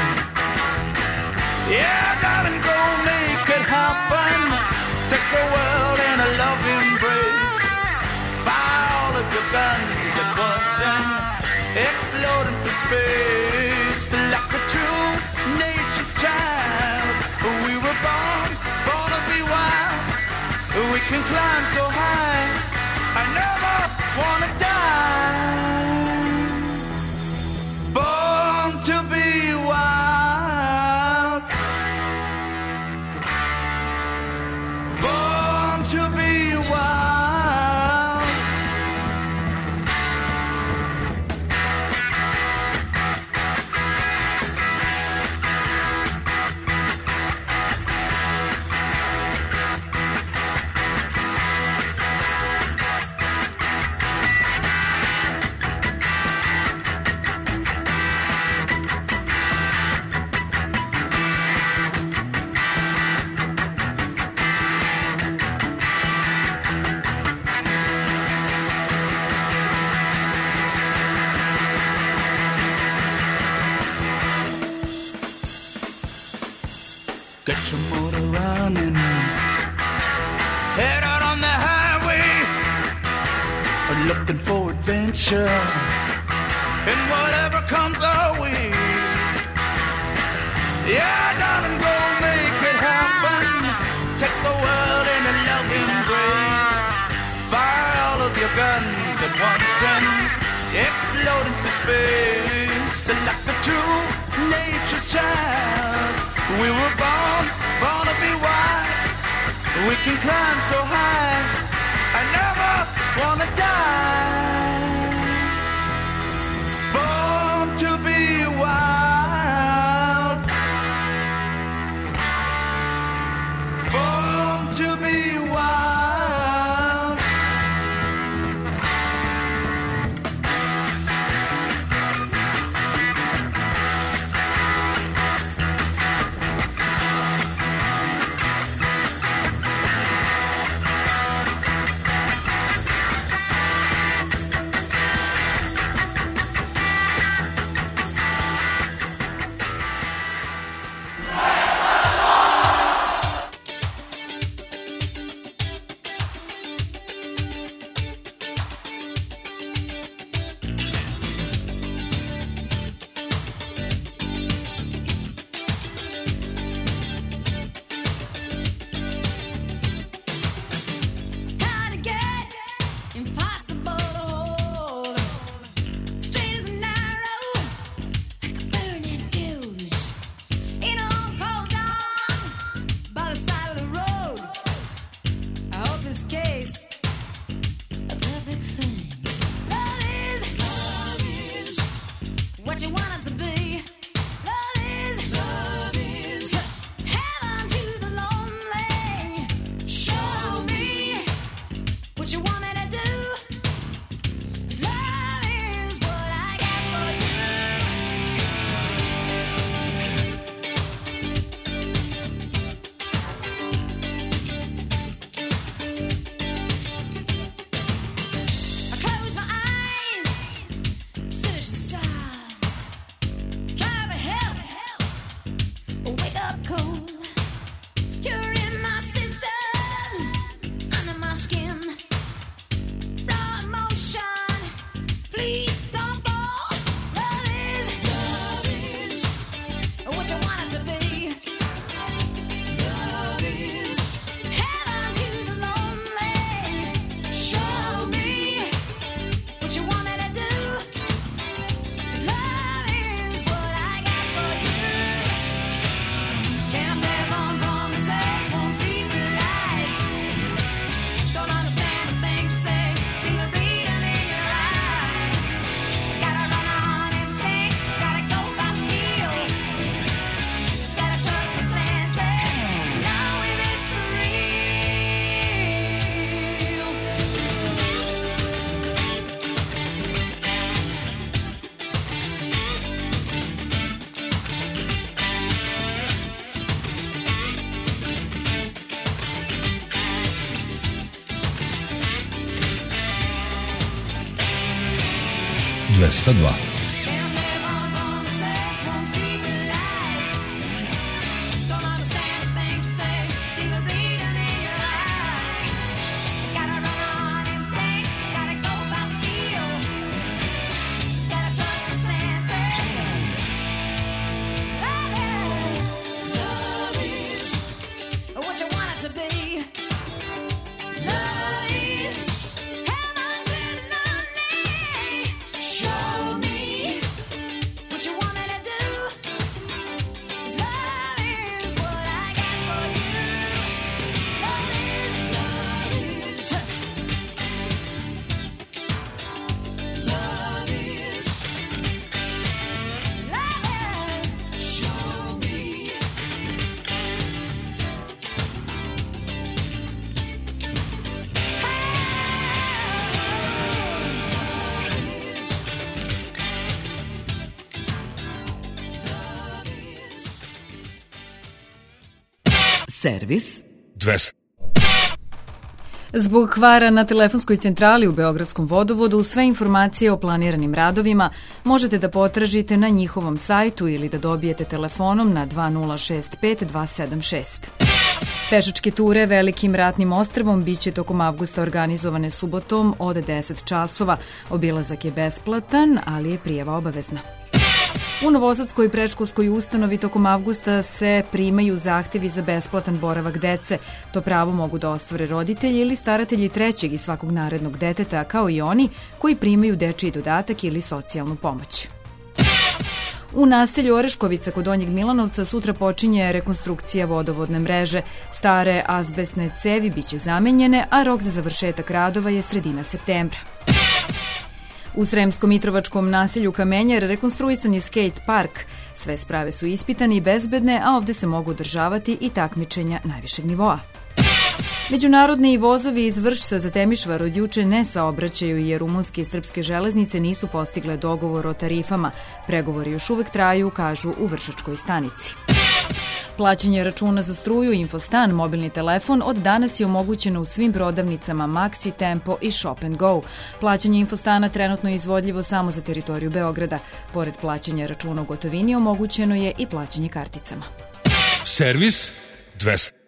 Yeah, darling, go make it happen, take the world in a love embrace, fire all of your guns at once and explode into space. Like a true nature's child, we were born, born to be wild. We can climb so high, I never wanna die. Born to be wild, born to be wild. Get your motor running, head out on the highway, looking for adventure, and whatever comes our way. Yeah, darling, go make it happen, take the world in a loving embrace, fire all of your guns at once and explode into space. Like a true nature's child, we were born, born to be wild. We can climb so high, I never wanna die. Born to be dvesta dva. Servis dvesta. Zbog kvara na telefonskoj centrali u Beogradskom vodovodu sve informacije o planiranim radovima možete da potražite na njihovom sajtu ili da dobijete telefonom na dva nula šest pet dva sedam šest. Pešačke ture Velikim ratnim ostrvom biće tokom avgusta organizovane subotom od deset časova. Obilazak je besplatan, ali je prijava obavezna. U Novosadskoj predškolskoj ustanovi tokom avgusta se primaju zahtevi za besplatan boravak dece. To pravo mogu da ostvare roditelji ili staratelji trećeg i svakog narednog deteta, kao i oni koji primaju dečiji dodatak ili socijalnu pomoć. U naselju Oreškovica kod Donjeg Milanovca sutra počinje rekonstrukcija vodovodne mreže. Stare azbestne cevi biće zamenjene, a rok za završetak radova je sredina septembra. U Sremsko-Mitrovačkom naselju Kamenjar rekonstruisan je skate park. Sve sprave su ispitane i bezbedne, a ovde se mogu održavati i takmičenja najvišeg nivoa. Međunarodni vozovi iz Vršca za Temišvar od juče ne saobraćaju jer rumunske i srpske železnice nisu postigle dogovor o tarifama. Pregovori još uvek traju, kažu u Vršačkoj stanici. Plaćanje računa za struju, Infostan, mobilni telefon od danas je omogućeno u svim prodavnicama Maxi, Tempo i Shop and Go. Plaćanje Infostana trenutno je izvodljivo samo za teritoriju Beograda. Pored plaćanja računa u gotovini omogućeno je i plaćanje karticama. Servis dvesta.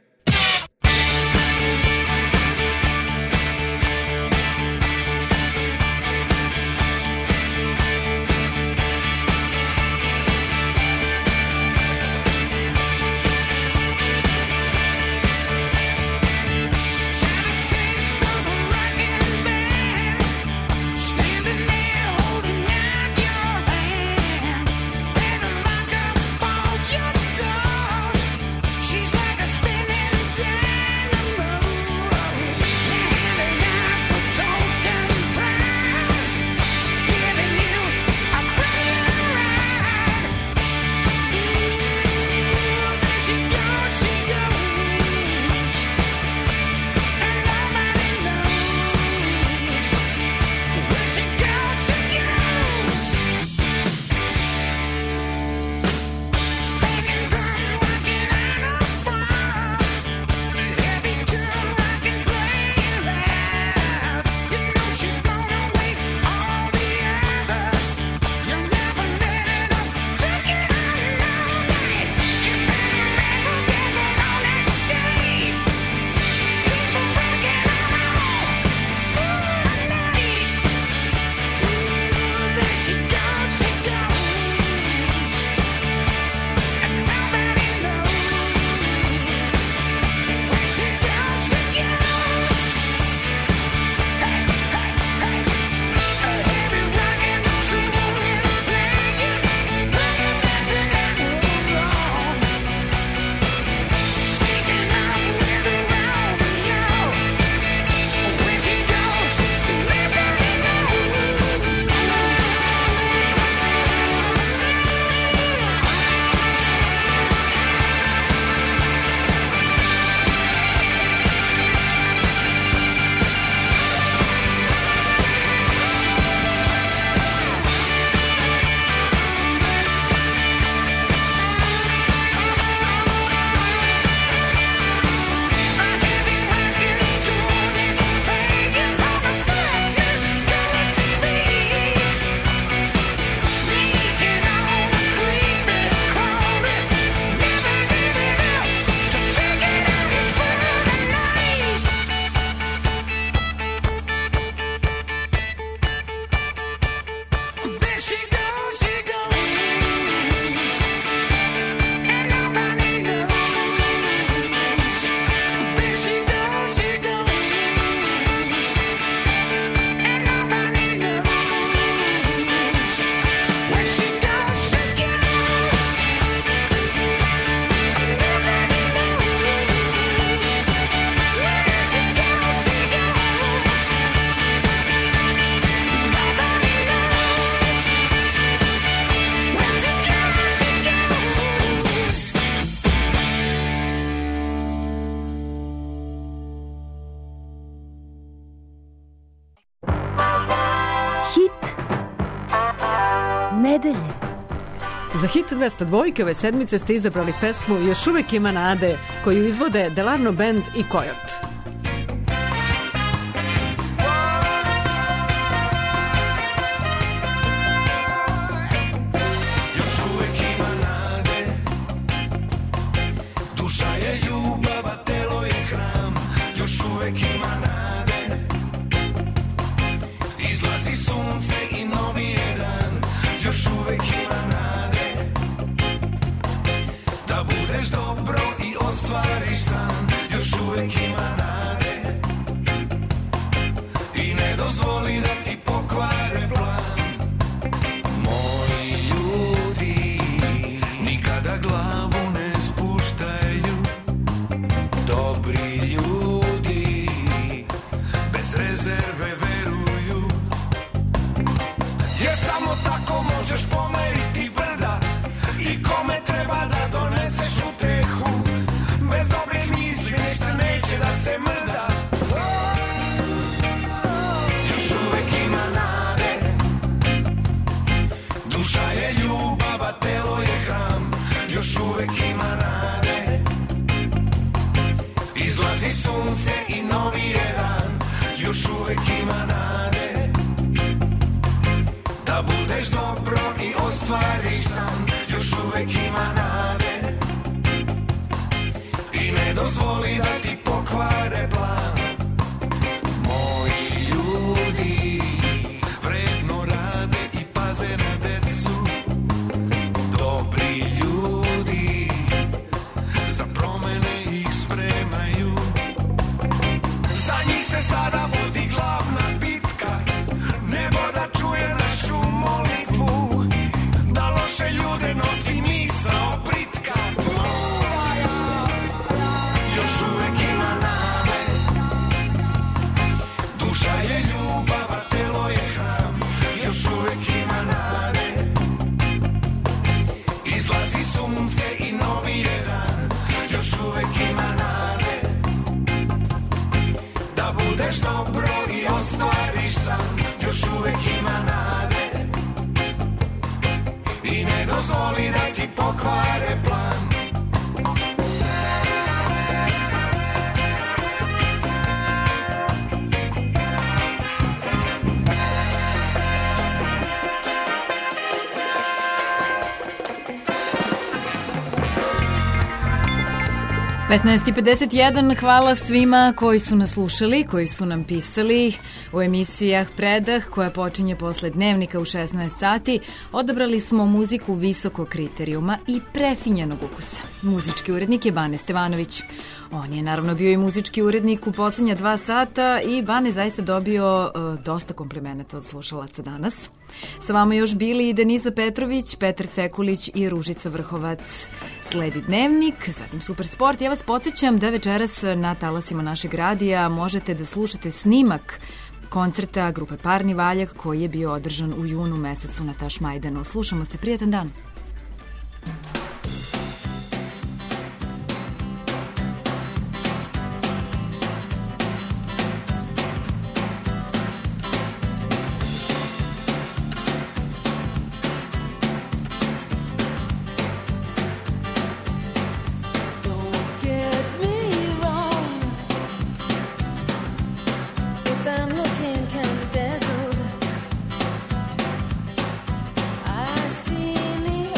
She's like a spin nedelje. Za hit dvesta dvojke ove sedmice ste izabrali pesmu Još uvek ima nade, koju izvode Delarno Band i Kojot. Ostvariš san, još uvek ima nade. I ne dozvoli da ti pokvare plan. Moji ljudi nikada glavu ne spuštaju. Dobri ljudi bez rezerve veruju. Jer samo tako možeš pomeriti brda. I kome treba da doneseš utehu. Bez dobrih misli ništa neće da se mrda. Još uvek ima nade. Duša je ljubav, a telo je hram. Još uvek ima nade. Izlazi sunce i novi je dan. Još uvek ima nade. Da budeš dobro i ostvariš san. Još uvek ima nade. I ne dozvoli da ti pokvare plan. Moji ljudi vredno rade i paze na decu. Dobri ljudi za promene ih spremaju. Za njih se sada vodi glavna bitka. Nebo da čuje našu molitvu. Da loše ljude nosi misao pritka. Još uvek ima nade. Duša je ljubav, a telo je hram. Još uvek ima nade. Izlazi sunce i novi je dan. Još uvek ima nade. Da budeš dobro i ostvariš san. Još uvek ima nade. I ne dozvoli da ti pokvare plan. petnaest i pedeset jedan, hvala svima koji su nas slušali, koji su nam pisali u emisijah Predah koja počinje posle dnevnika u šesnaest sati. Odabrali smo muziku visokog kriterijuma i prefinjenog ukusa. Muzički urednik je Bane Stevanović. On je naravno bio i muzički urednik u poslednja dva sata i Bane zaista dobio uh, dosta komplimenata od slušalaca danas. Sa vama još bili i Deniza Petrović, Petar Sekulić i Ružica Vrhovac. Sledi dnevnik, zatim Super sport. Ja vas podsjećam da večeras na talasima našeg radija možete da slušate snimak koncerta grupe Parni Valjak koji je bio održan u junu mesecu na Tašmajdanu. Slušamo se, prijetan dan. I see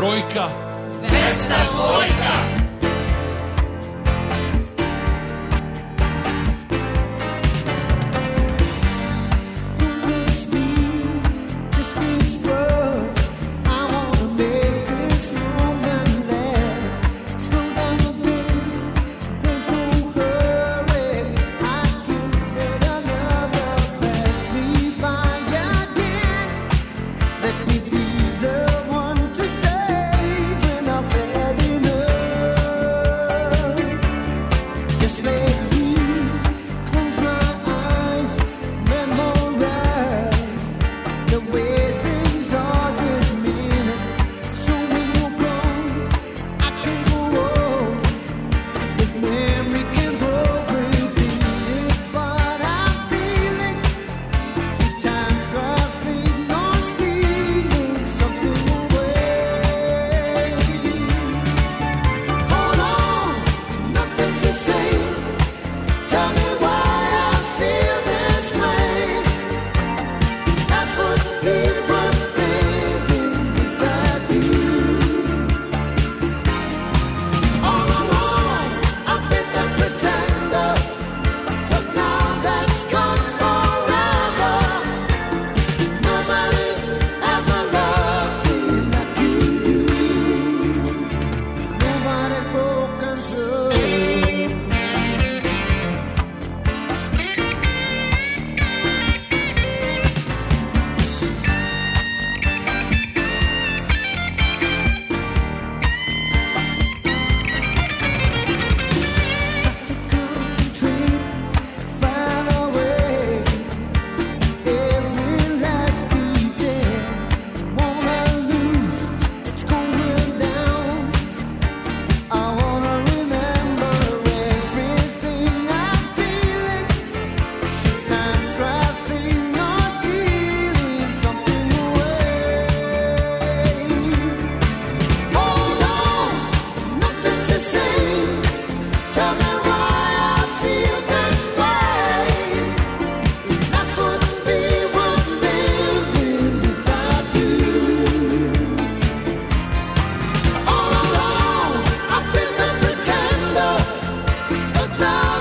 brojka. dvesta dvojka. Now